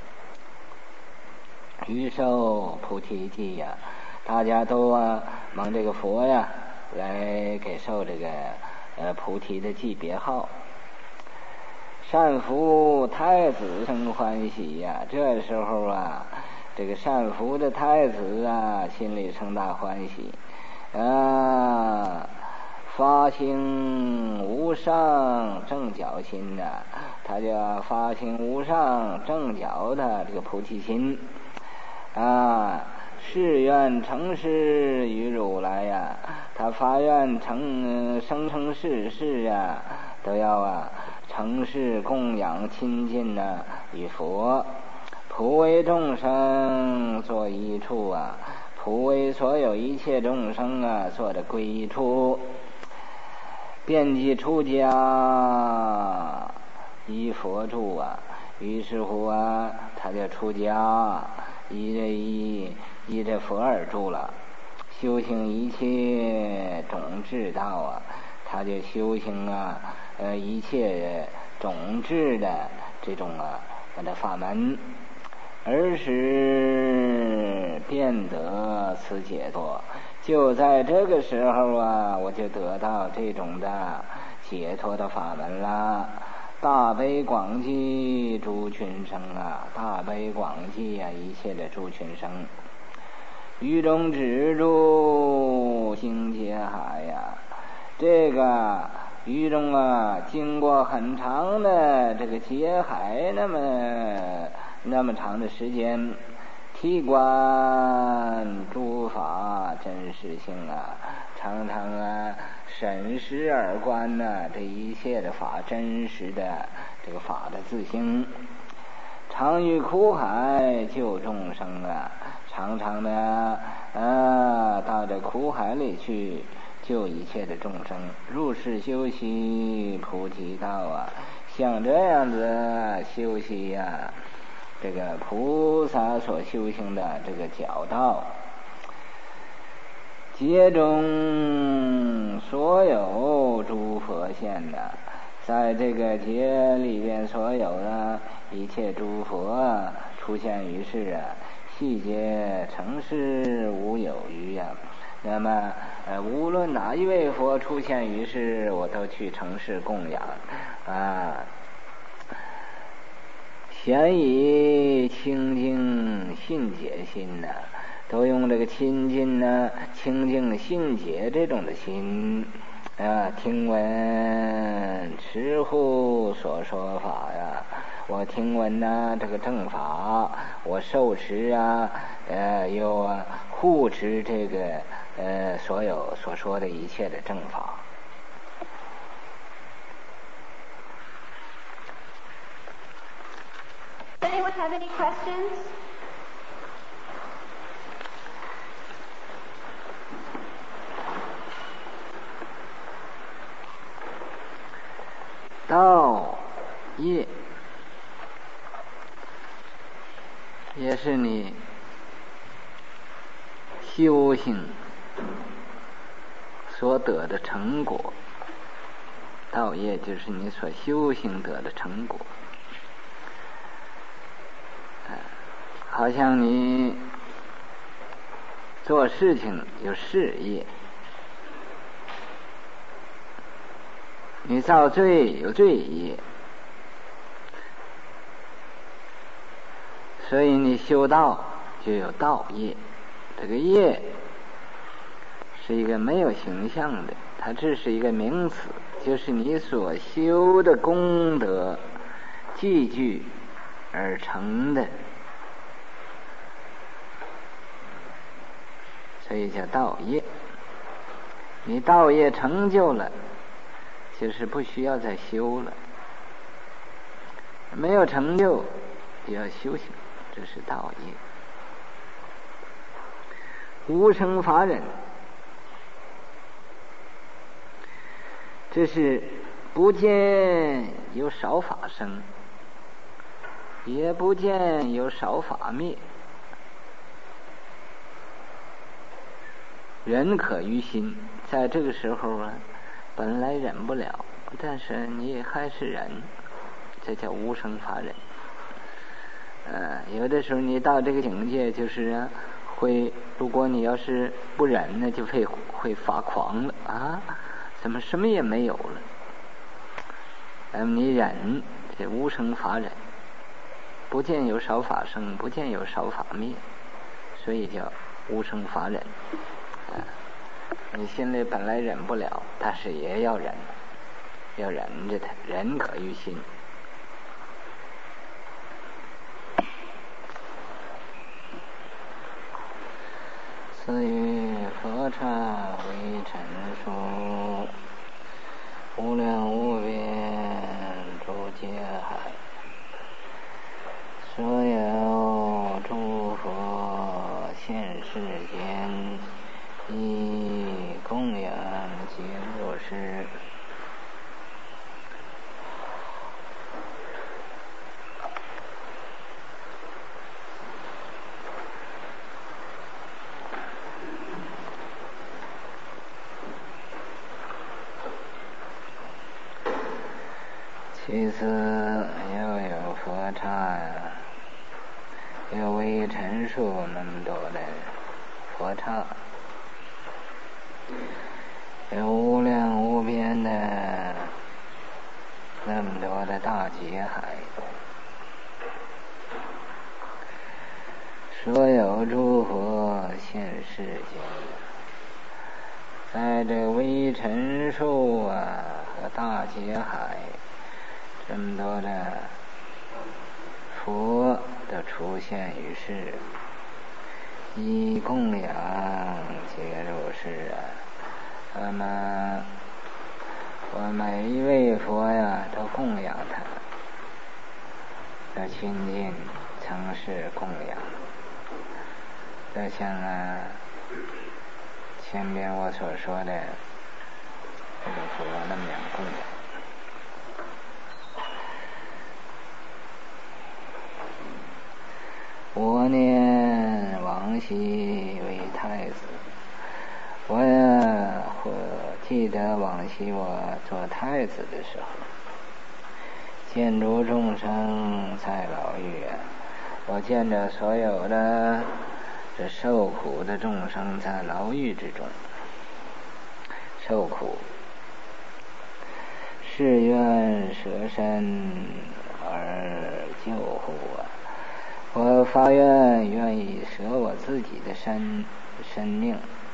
余受菩提记呀，大家都啊蒙这个佛呀来给受这个呃菩提的记别号。善福太子生欢喜呀、啊，这时候啊这个善福的太子啊心里生大欢喜啊，发心无上正觉心呐、啊，他就发心无上正觉的这个菩提心啊，誓愿成事于如来呀、啊，他发愿成生生世世啊都要啊成事供养亲近呢、啊、与佛，普为众生做一处啊，普为所有一切众生啊做的归一处。遍及出家依佛住啊，于是乎啊他就出家依着依依着佛而住了，修行一切种智道啊，他就修行啊呃一切种智的这种啊的法门，而使便得此解脱。就在这个时候啊，我就得到这种的解脱的法门了。大悲广济诸群生啊，大悲广济啊一切的诸群生，于中止住心结海呀、啊，这个于中啊经过很长的这个结海那么那么长的时间，体观诸法真实性啊，常常啊审视而观呢、啊、这一切的法真实的这个法的自性，常于苦海救众生啊，常常的啊到这苦海里去救一切的众生，入世修习菩提道啊，像这样子修习呀、啊这个菩萨所修行的这个角道，劫中所有诸佛现的，在这个劫里边所有的一切诸佛出现于世啊，细节成事无有余啊。那么呃，无论哪一位佛出现于世，我都去成事供养啊。咸以清净信解心呐、啊，都用这个亲近呢、啊、清净信解这种的心啊，听闻持护所说法呀，我听闻呢、啊、这个正法，我受持啊，呃，又啊护持这个呃所有所说的一切的正法。 Does anyone have any questions? "道业也是你修行所得的成果，道业就是你所修行得的成果。好像你做事情有事业，你造罪有罪业， 所以你修道就有道业，这个业是一个没有形象的，它只是一个名词，就是你所修的功德积聚而成的，所以叫道业。你道业成就了，就是不需要再修了。没有成就就要修行，这是道业。无生法忍，这是不见有少法生，也不见有少法灭。忍可于心，在这个时候啊，本来忍不了，但是你还是忍，这叫无生法忍。呃，有的时候你到这个境界，就是啊，会，如果你要是不忍呢，就会会发狂了啊！怎么什么也没有了？那么你忍，这无生法忍，不见有少法生，不见有少法灭，所以叫无生法忍。啊，你心里本来忍不了，但是也要忍，要忍着它，忍可于心。此于佛刹为陈述，无量无边诸界海，所有诸佛现世间，以供养极乐世。其次又有佛刹，又为陈述那么多的佛刹，有无量无边的那么多的大劫海，所有诸佛现世间，在这微尘数啊和大劫海，这么多的佛的出现于世，以供养皆如是啊。那么我每一位佛呀，都供养他，要亲近诚实供养。就像啊前边我所说的这个佛那么样供养。我念往昔为太子，我呀，我记得往昔我做太子的时候，见诸众生在牢狱啊，我见着所有的这受苦的众生在牢狱之中受苦，誓愿舍身而救护啊！我发愿愿意舍我自己的生生命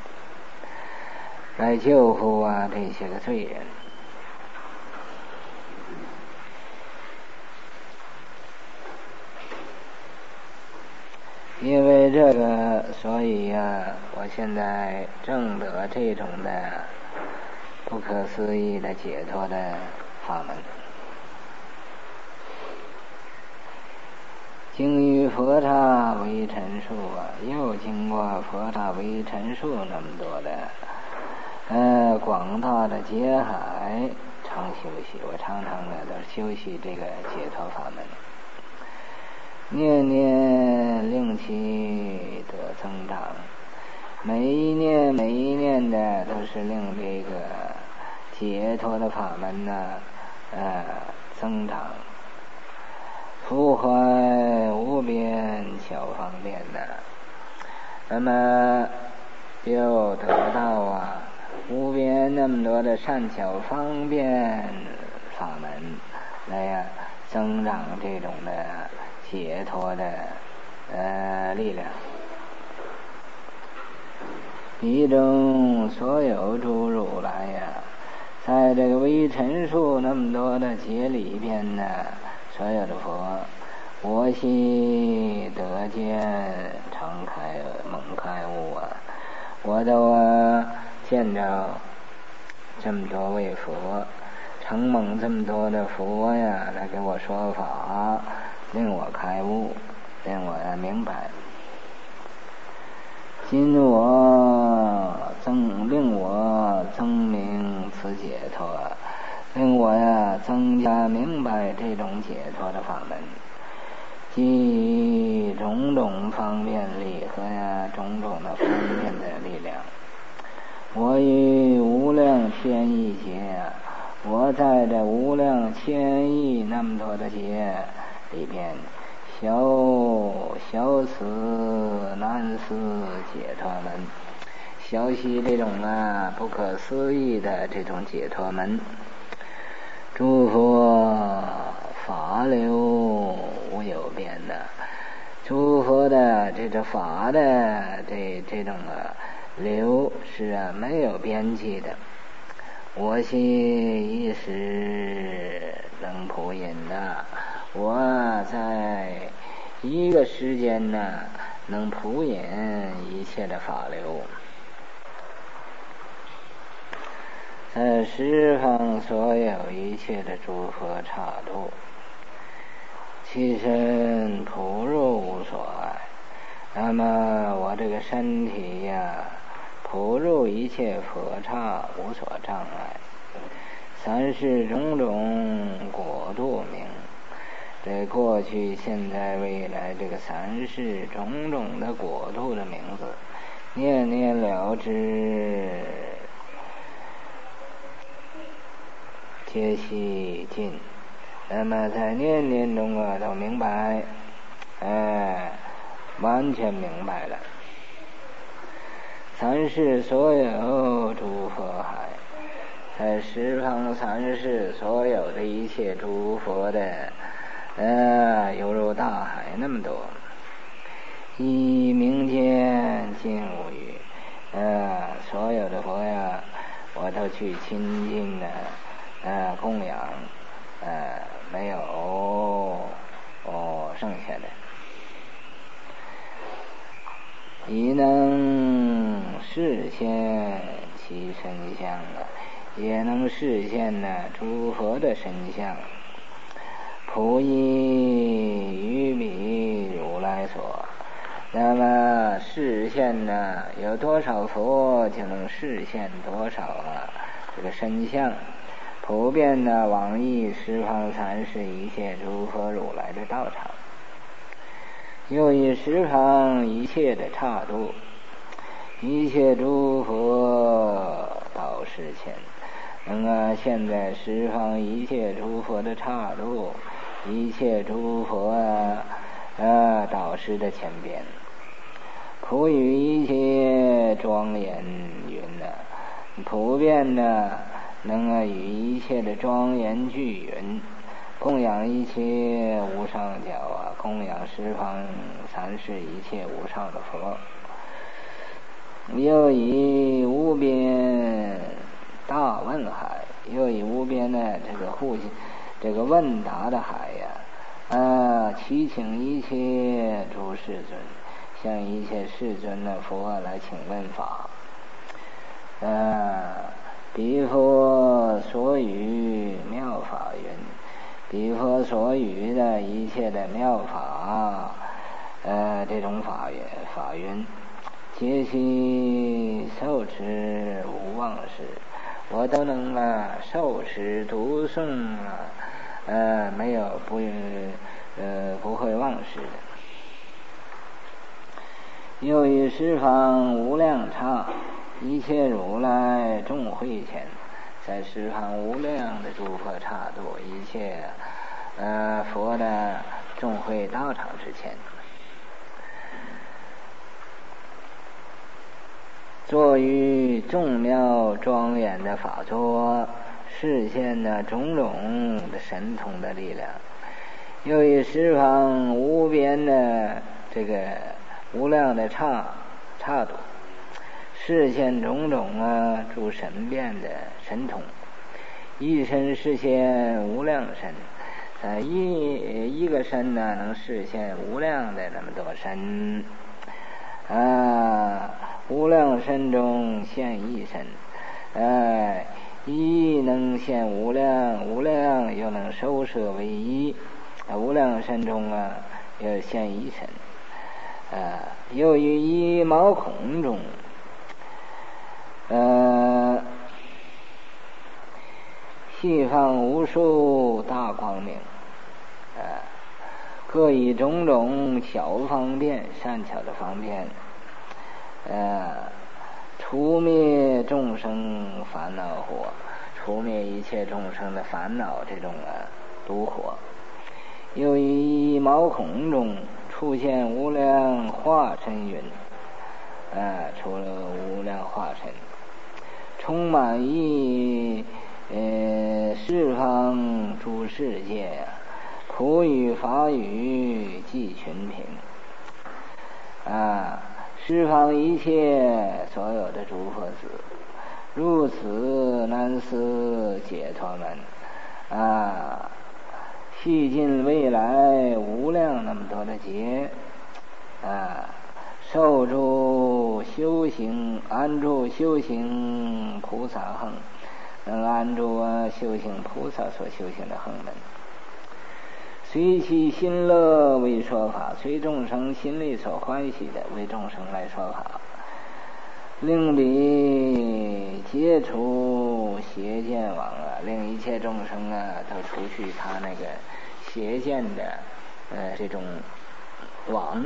来救护啊这些个罪人。因为这个，所以呀、啊，我现在证得这种的不可思议的解脱的法门。经于佛刹为陈述啊，又经过佛刹为陈述那么多的呃广大的劫海常修习，我常常的都修习这个解脱法门，念念令其得增长，每一念每一念的都是令这个解脱的法门呢呃增长，复怀无边小方便的，那么就得到啊无边那么多的善巧方便法门来呀、啊、增长这种的解脱的呃力量，一种所有诸如来呀，在这个微尘数那么多的劫里边呢，所有的佛，我悉得见常开蒙开悟啊，我都啊见着这么多位佛，承蒙这么多的佛呀来给我说法，令我开悟，令我明白。今我增令我增明此解脱，令我呀增加明白这种解脱的法门，即种种方便力和呀种种的方便的力量。我于无量千亿劫呀，我在这无量千亿那么多的劫里边，修修此难思解脱门，修习这种啊不可思议的这种解脱门。诸佛法流无有边的，诸佛的这个法的这这种啊流是啊没有边际的。我悉一时能普引的，我在一个时间呢能普引一切的法流，在十方所有一切的诸佛刹土，其身普入无所碍。那么我这个身体呀普入一切佛刹，无所障碍。三世种种果度名，这过去现在未来这个三世种种的果度的名字，念念了之，皆悉尽。那么在念念中啊都明白，哎，完全明白了。三世所有诸佛海，在十方三世所有的一切诸佛的呃犹如大海那么多，一明间尽无余，呃所有的佛呀我都去亲近的呃供养，呃没有哦剩下的，已能示现其身相啊，也能示现呢诸佛的身相。普依于彼如来所，那么示现呢有多少佛就能示现多少啊这个身相，普遍呢往诣十方三世一切诸佛如来的道场，又以十方一切的刹土，一切诸佛导师前，能啊现在十方一切诸佛的刹土，一切诸佛啊呃导师的前边，普与一切庄严云呢、啊，普遍呢能啊与一切的庄严聚云，供养一切无上角啊，供养十方三世一切无上的佛，又以无边大问海，又以无边的这个互这个问答的海呀、啊，啊，祈请一切诸世尊，向一切世尊的佛来请问法，啊，彼佛所语妙法云，彼佛所语的一切的妙法，呃，这种法云法云，皆悉受持无忘事，我都能啊受持读诵啊，呃，没有不呃不会忘事的。又以十方无量刹，一切如来众会前，在十方无量的诸佛刹土，一切呃佛的众会道场之前，作于众妙庄严的法座，示现的种种的神通的力量，又以十方无边的这个无量的刹刹度，示现种种啊诸神变的神通，一身示现无量身，呃一一个身呢能示现无量的那么多身啊，无量身中现一身，呃一能现无量，无量又能收摄为一，无量身中啊又现一身，呃又于一毛孔中，呃细放无数大光明，呃各以种种小方便善巧的方便，呃除灭众生烦恼火，除灭一切众生的烦恼这种啊毒火，又于一毛孔中出现无量化身云，呃除了无量化身，充满一呃十方诸世界，普语法语即群品啊，十方一切所有的诸佛子，如此难思解脱门啊，细尽未来无量那么多的劫啊，受住修行安住修行菩萨行，能安住啊修行菩萨所修行的行门，随其心乐为说法，随众生心里所欢喜的为众生来说法，令彼解除邪见网啊，令一切众生啊都除去他那个邪见的呃这种网，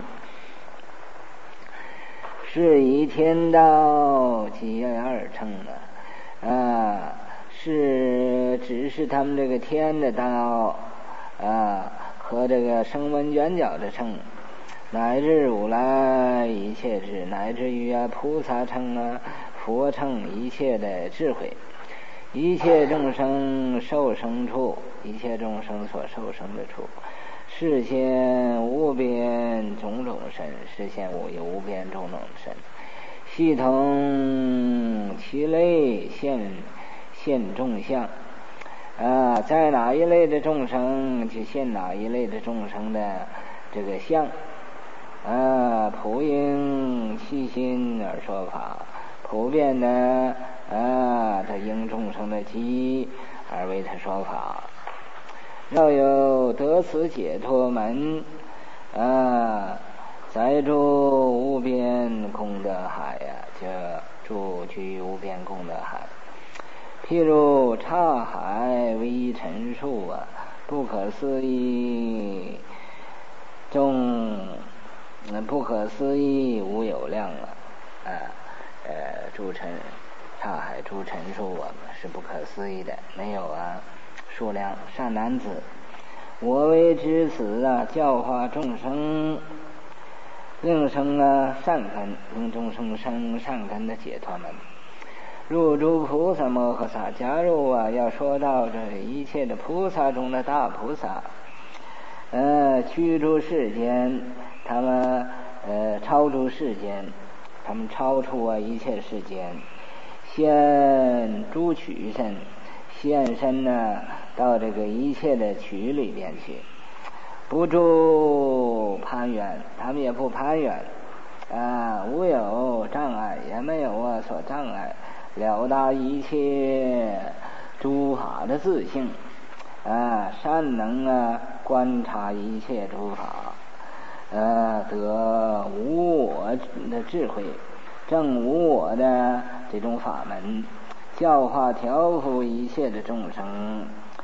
是以天道即二乘啊，啊是只是他们这个天的道啊和这个声闻缘觉的乘，乃至如来一切智，乃至于啊菩萨乘啊佛乘一切的智慧，一切众生受生处，一切众生所受生的处，示现无边种种身，示现无有无边种种身，系统其类现现众相啊，在哪一类的众生就现哪一类的众生的这个相啊，普应其心而说法，普遍的啊，他应众生的机而为他说法，要有得此解脱门啊，在住无边功德海呀、啊，就住居无边功德海。譬如刹海为一陈数啊，不可思议众，不可思议无有量啊，啊呃诸尘刹海诸陈数啊是不可思议的，没有啊数量。善男子，我为知此啊，教化众生，令生啊善根，令众生生善根的解脱门。入诸菩萨摩诃萨，假如啊要说到这一切的菩萨中的大菩萨，呃居诸世间，他们呃超诸世间，他们超出啊一切世间，现诸曲身，现身呢到这个一切的曲里边去，不住攀缘，他们也不攀缘啊，无有障碍，也没有啊所障碍，了达一切诸法的自性啊，善能啊观察一切诸法，呃得无我的智慧，正无我的这种法门，教化调伏一切的众生，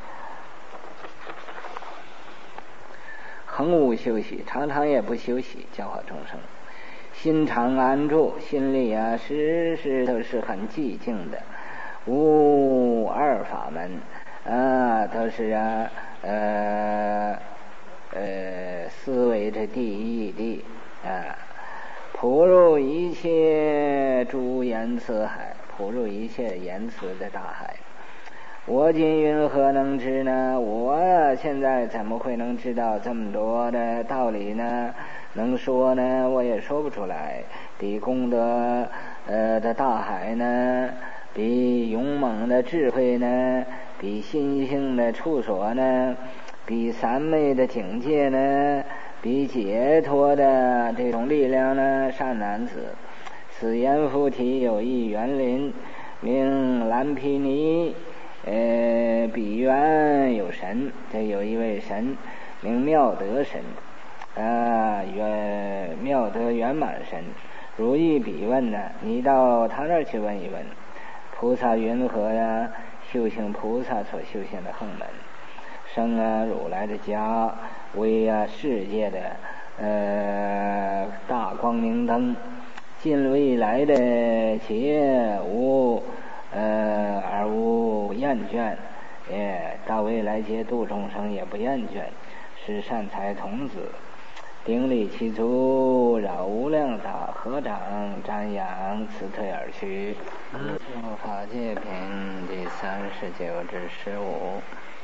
恒无休息，常常也不休息，教化众生，心常安住，心里啊时时都是很寂静的，无二法门啊，都是啊呃呃思维这第一义啊，普入一切诸言辞海，普入一切言辞的大海。我今云何能知呢？我现在怎么会能知道这么多的道理呢？ 能说呢我也说不出来。比功德呃的大海呢，比勇猛的智慧呢，比心性的处所呢，比三昧的境界呢，比解脱的这种力量呢，善男子，此言菩提有一园林，名蓝毗尼，呃，彼园有神，这有一位神，名妙德神，啊，圆妙德圆满神。如意彼问呢，你到他那儿去问一问，菩萨云何呀？修行菩萨所修行的横门，生啊如来的家，为啊世界的呃大光明灯，尽未来的劫无呃而无厌倦，也到未来劫度众生也不厌倦，是善财童子。顶礼其足，绕无量大合掌，瞻仰辞退而去。《法界品》第三十九至十五。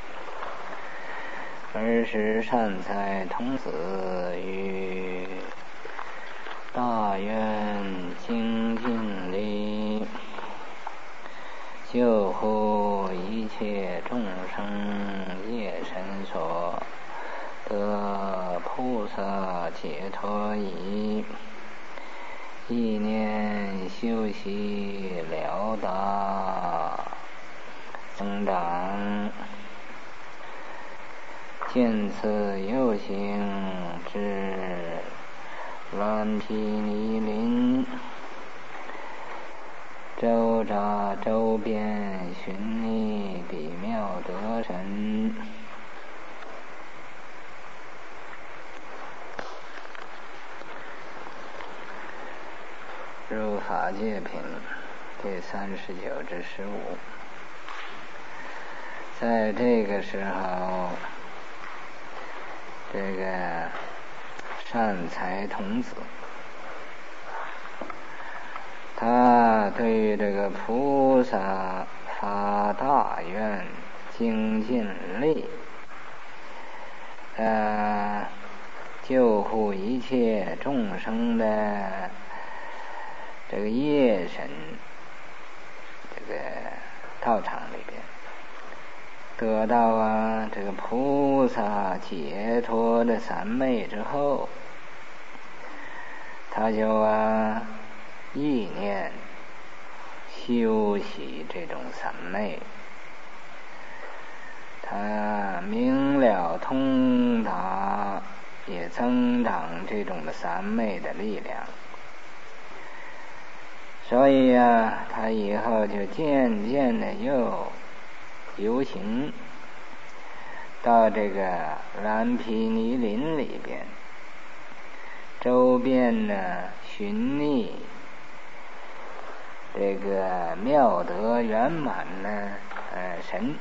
尔时善财童子于大愿精进力，救护一切众生业神所得菩萨解脱已，意念修习了达增长，见此有行之蓝毗尼林，周匝周边寻觅彼妙德神。入法界品第三十九至十五。在这个时候，这个善财童子，他对于这个菩萨发大愿精进力，呃，救护一切众生的这个业神，这个道场里边得到啊这个菩萨解脱的三昧之后，他就啊意念修习这种三昧，他明了通达，也增长这种的三昧的力量。所以啊，他以后就渐渐的又游行到这个蓝毗尼林里边，周边呢寻觅这个妙德圆满呢呃神。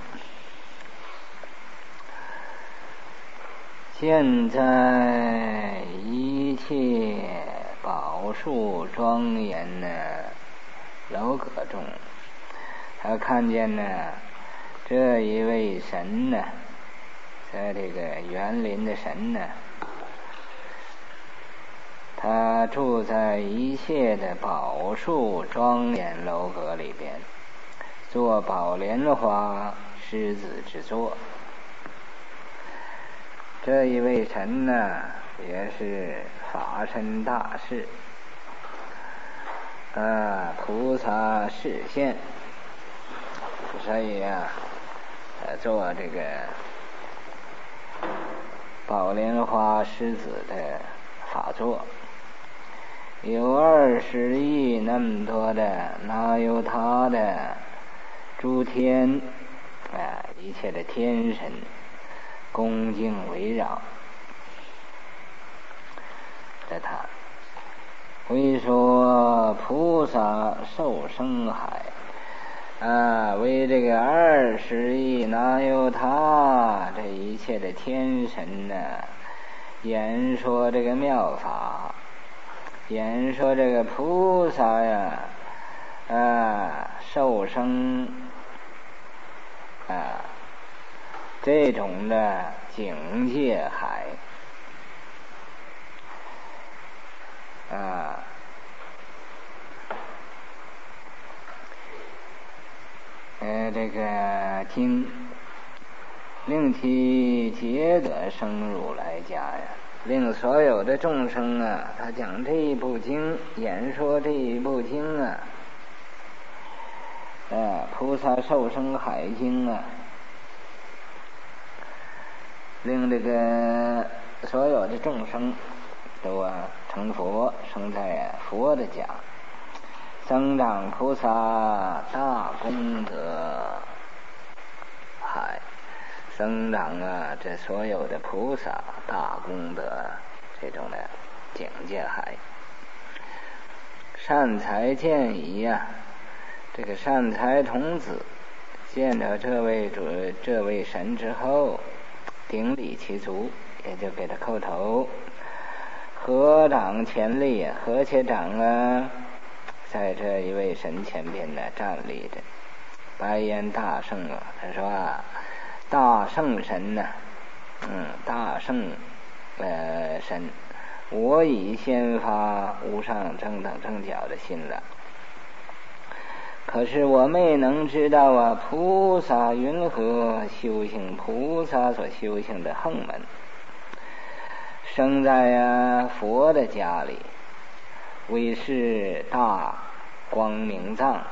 现在一切宝树庄严呢楼阁中，他看见呢这一位神呢，在这个园林的神呢，他住在一切的宝树庄严楼阁里边，做宝莲花狮子之座。这一位神呢，也是法身大士，啊，菩萨示现，所以啊，呃，做这个宝莲花狮子的法座，有二十亿那么多的那由他的诸天啊，一切的天神恭敬围绕着他。为说菩萨受生海啊，为这个二十亿那由他这一切的天神呢，演说这个妙法，演说这个菩萨呀啊受生啊这种的境界海。 个经令其皆得生如来家呀，令所有的众生啊，他讲这一部经，演说这一部经啊，呃，菩萨受生海经啊，令这个所有的众生都啊成佛，生在佛的家，增长菩萨大功德海，增长啊这所有的菩萨大功德这种的境界海。善财见已呀、啊，这个善财童子见着这位主这位神之后，顶礼其足，也就给他叩头，合掌前立，合且掌啊，在这一位神前边呢站立着，白言大圣啊，他说啊，大圣神呐、啊，嗯，大圣呃神，我已先发无上正等正觉的心了。可是我没能知道啊，菩萨云何修行菩萨所修行的横门，生在啊佛的家里，为是大光明藏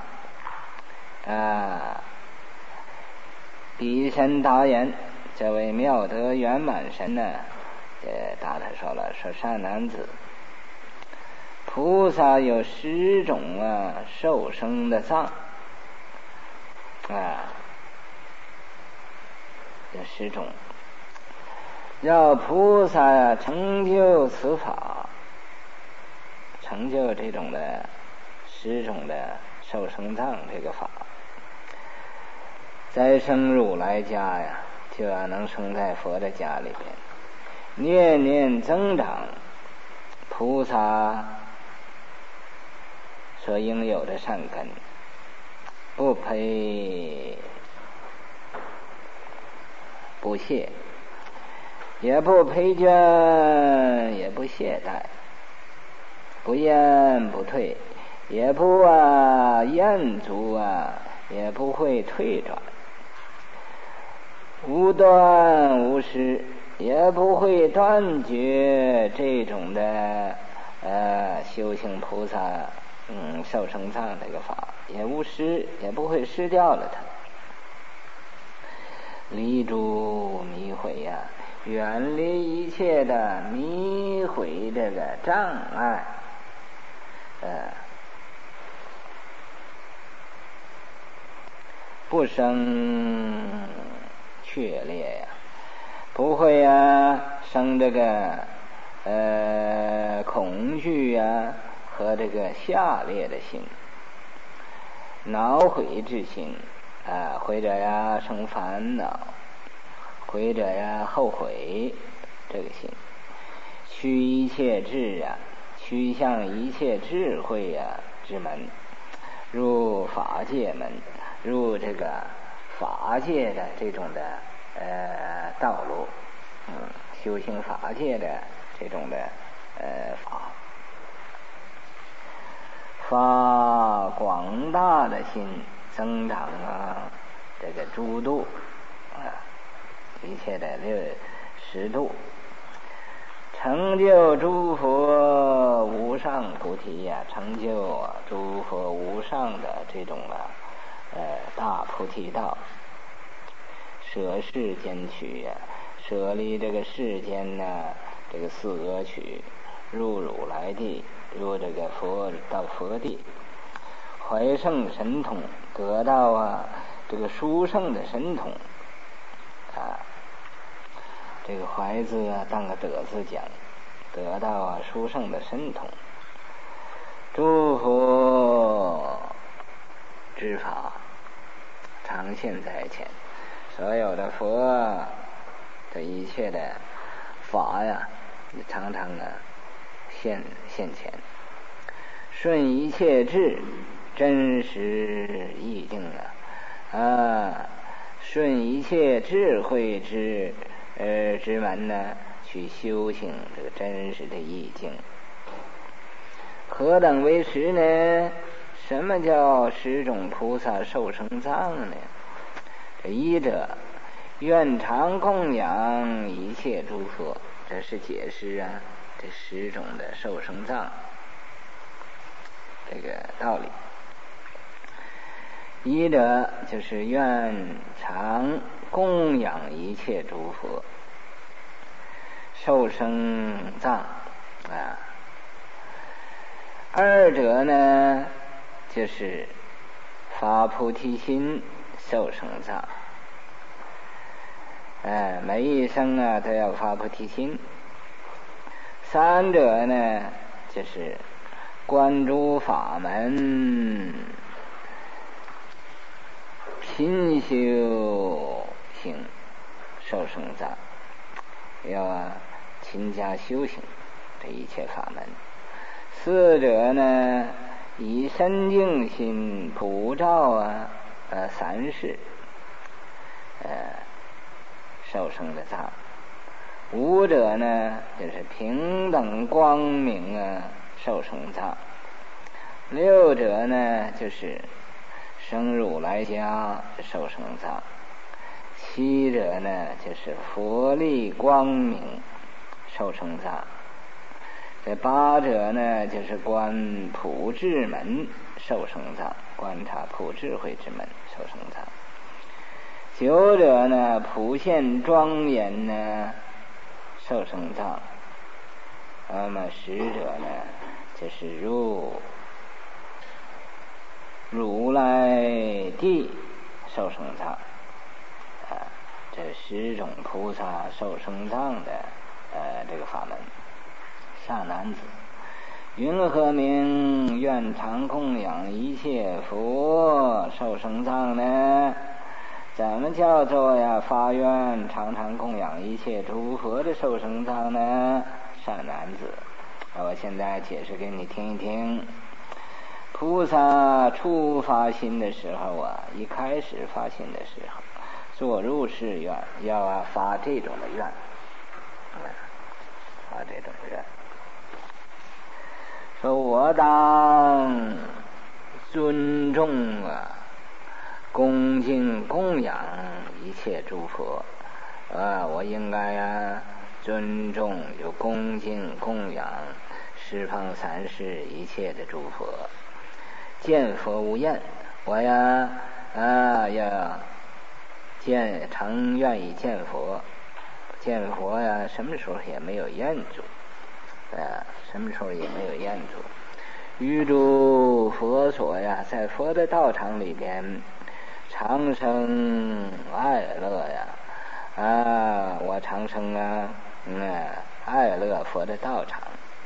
啊，彼神答言，这位妙德圆满神呢，呃，答他说了，说善男子，菩萨有十种啊受生的藏啊，有十种，要菩萨成就此法，成就这种的十种的受生藏这个法，再生如来家呀，就要能生在佛的家里边，年年增长菩萨所应有的善根，不卑不懈，也不疲倦，也不懈怠，不厌不退，也不啊厌足啊，也不会退转，无断无失，也不会断绝这种的呃修行菩萨嗯受生藏这个法，也无失，也不会失掉了它。离诸迷毁呀、啊，远离一切的迷毁这个障碍，呃，不生怯烈呀、啊，不会啊生这个呃恐惧啊和这个下劣的心，恼悔之心啊，或者呀生烦恼，或者呀后悔这个心，趋一切智啊，趋向一切智慧呀、啊、之门，入法界门，入这个法界的这种的呃道路，嗯，修行法界的这种的呃法，发广大的心，增长啊这个诸度啊，一切的六十度，成就诸佛无上菩提呀、啊，成就啊诸佛无上的这种啊呃大菩提道，舍世间取呀、啊，舍离这个世间呢、啊、这个四恶趣，入如来地，入这个佛到佛地，怀圣神通，得到啊这个殊胜的神通啊，这个怀字啊当个得字讲，得到啊殊胜的神通，诸佛之法常现在前，所有的佛的一切的法呀，常常啊现现前，顺一切智，真实意境啊，啊，顺一切智慧之呃之门呢，去修行这个真实的意境。何等为十呢？什么叫十种菩萨受生藏呢？ 这一者，愿常供养一切诸佛，这是解释啊这十种的受生藏这个道理。一者就是愿常供养一切诸佛，受生藏啊。二者呢，就是发菩提心受生藏。哎，每一生啊都要发菩提心。三者呢，就是观诸法门，勤修行受生藏，要啊勤加修行这一切法门。四者呢，以身净心普照啊呃三世呃受生的藏。五者呢，就是平等光明啊受生藏。六者呢，就是生如来家受生藏。七者呢，就是佛力光明受生藏。这八者呢，就是观普智门受生藏，观察普智慧之门受生藏。九者呢，普现庄严呢受生藏。那么十者呢，就是入如来地受生藏啊，这十种菩萨受生藏的呃这个法门。上男子，云何名愿常供养一切佛受生藏呢？怎么叫做呀发愿常常供养一切诸佛的受生藏呢？上男子，我现在解释给你听一听。菩萨初发心的时候啊，一开始发心的时候，做入世愿，要啊发这种的愿，发这种愿。说我当尊重啊，恭敬供养一切诸佛啊，我应该啊尊重有恭敬供养十方三世一切的诸佛。见佛无厌，我呀啊要见常愿意见佛，见佛呀什么时候也没有厌住啊，什么时候也没有厌住。于诸佛所呀，在佛的道场里边常生爱乐呀啊，我常生啊嗯爱乐佛的道场，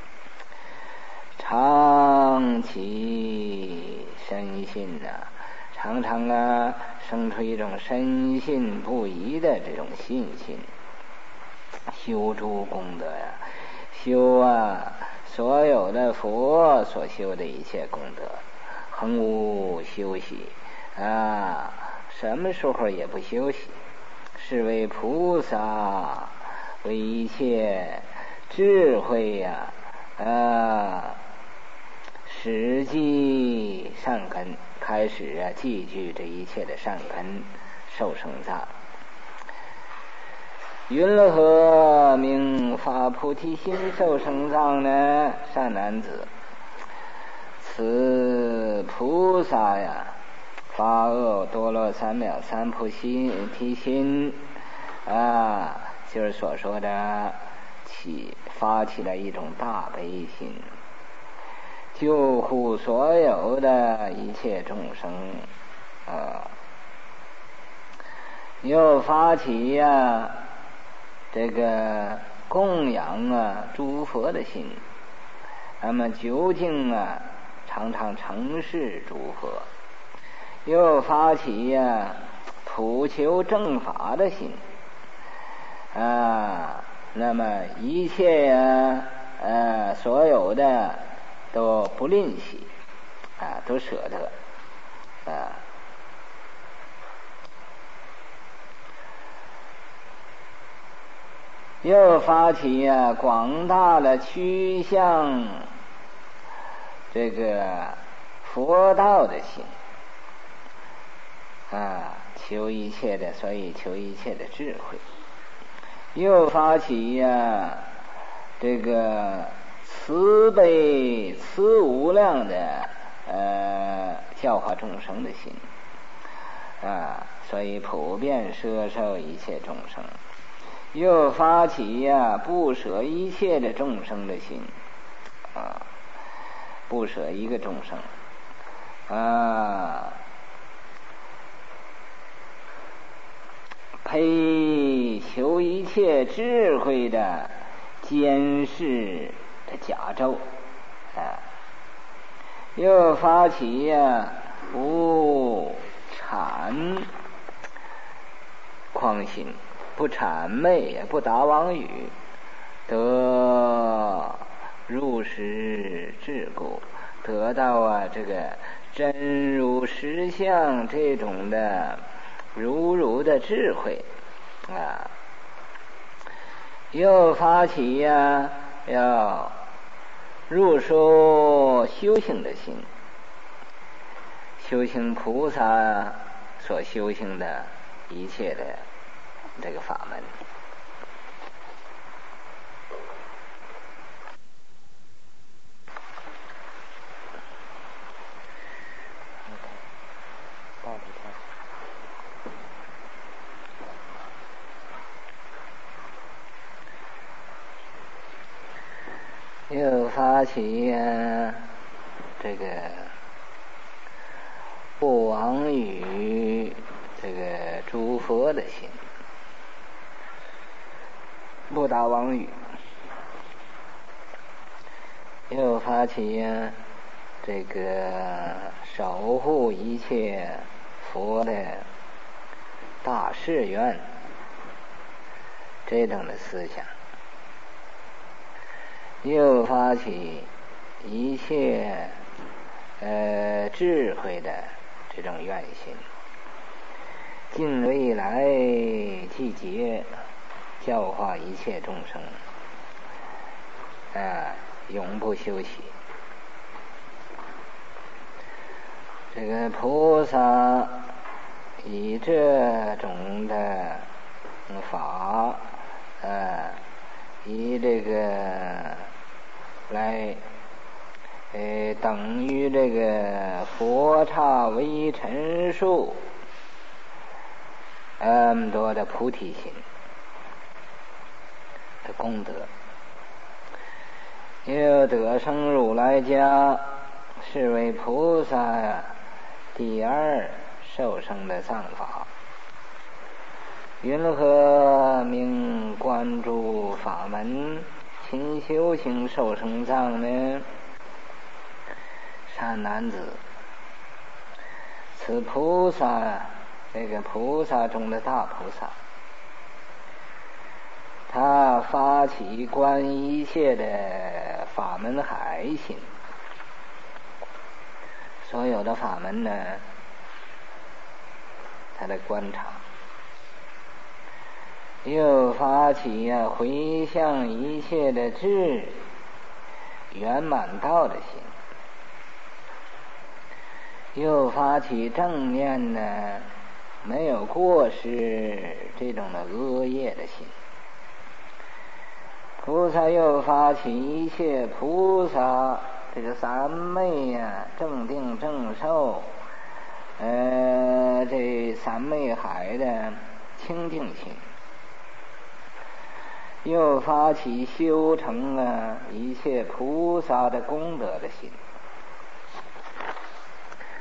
常起深信呐、啊，常常啊生出一种深信不疑的这种信心，修诸功德呀，修啊所有的佛所修的一切功德，恒无休息啊，什么时候也不休息，是为菩萨为一切智慧呀 啊, 啊实际善根，开始啊积聚这一切的善根受生藏。云何名发菩提心受生藏呢？善男子，此菩萨呀发恶多罗三藐三菩提心啊，就是所说的起发起了一种大悲心，救护所有的一切众生啊，又发起呀、啊这个供养啊诸佛的心，那么究竟啊常常承事诸佛，又发起呀、啊、普求正法的心啊，那么一切呀、啊、呃所有的都不吝惜啊，都舍得啊。又发起呀、啊、广大的趋向这个佛道的心啊，求修一切的，所以求一切的智慧。又发起呀、啊，这个慈悲慈无量的呃教化众生的心啊，所以普遍摄受一切众生。又发起呀、啊，不舍一切的众生的心啊，不舍一个众生啊。配求一切智慧的监视的甲胄啊，又发起呀、啊、无谄诳心，不谄媚，也不达妄语，得入实智故，得到啊这个真如实相这种的如如的智慧啊。又发起呀、啊、要入说修行的心，修行菩萨所修行的一切的这个法门。又发起呀、啊、这个不妄语这个诸佛的心，不达妄语。又发起呀、啊、这个守护一切佛的大誓愿这等的思想。又发起一切呃智慧的这种愿心，尽未来季节教化一切众生啊，永不休息。这个菩萨以这种的法啊，以这个来呃等于这个佛刹微尘数那么多的菩提心的功德，又得生如来家，是为菩萨第二受生的藏法。云何名观诸法门勤修行受生藏呢？善男子，此菩萨，这个菩萨中的大菩萨，他发起观一切的法门海心，所有的法门呢，他在观察。又发起呀、啊、回向一切的智圆满道的心，又发起正念呢没有过失这种的恶业的心。菩萨又发起一切菩萨这个三昧呀、啊、正定正受呃这三昧海的清净心，又发起修成啊一切菩萨的功德的心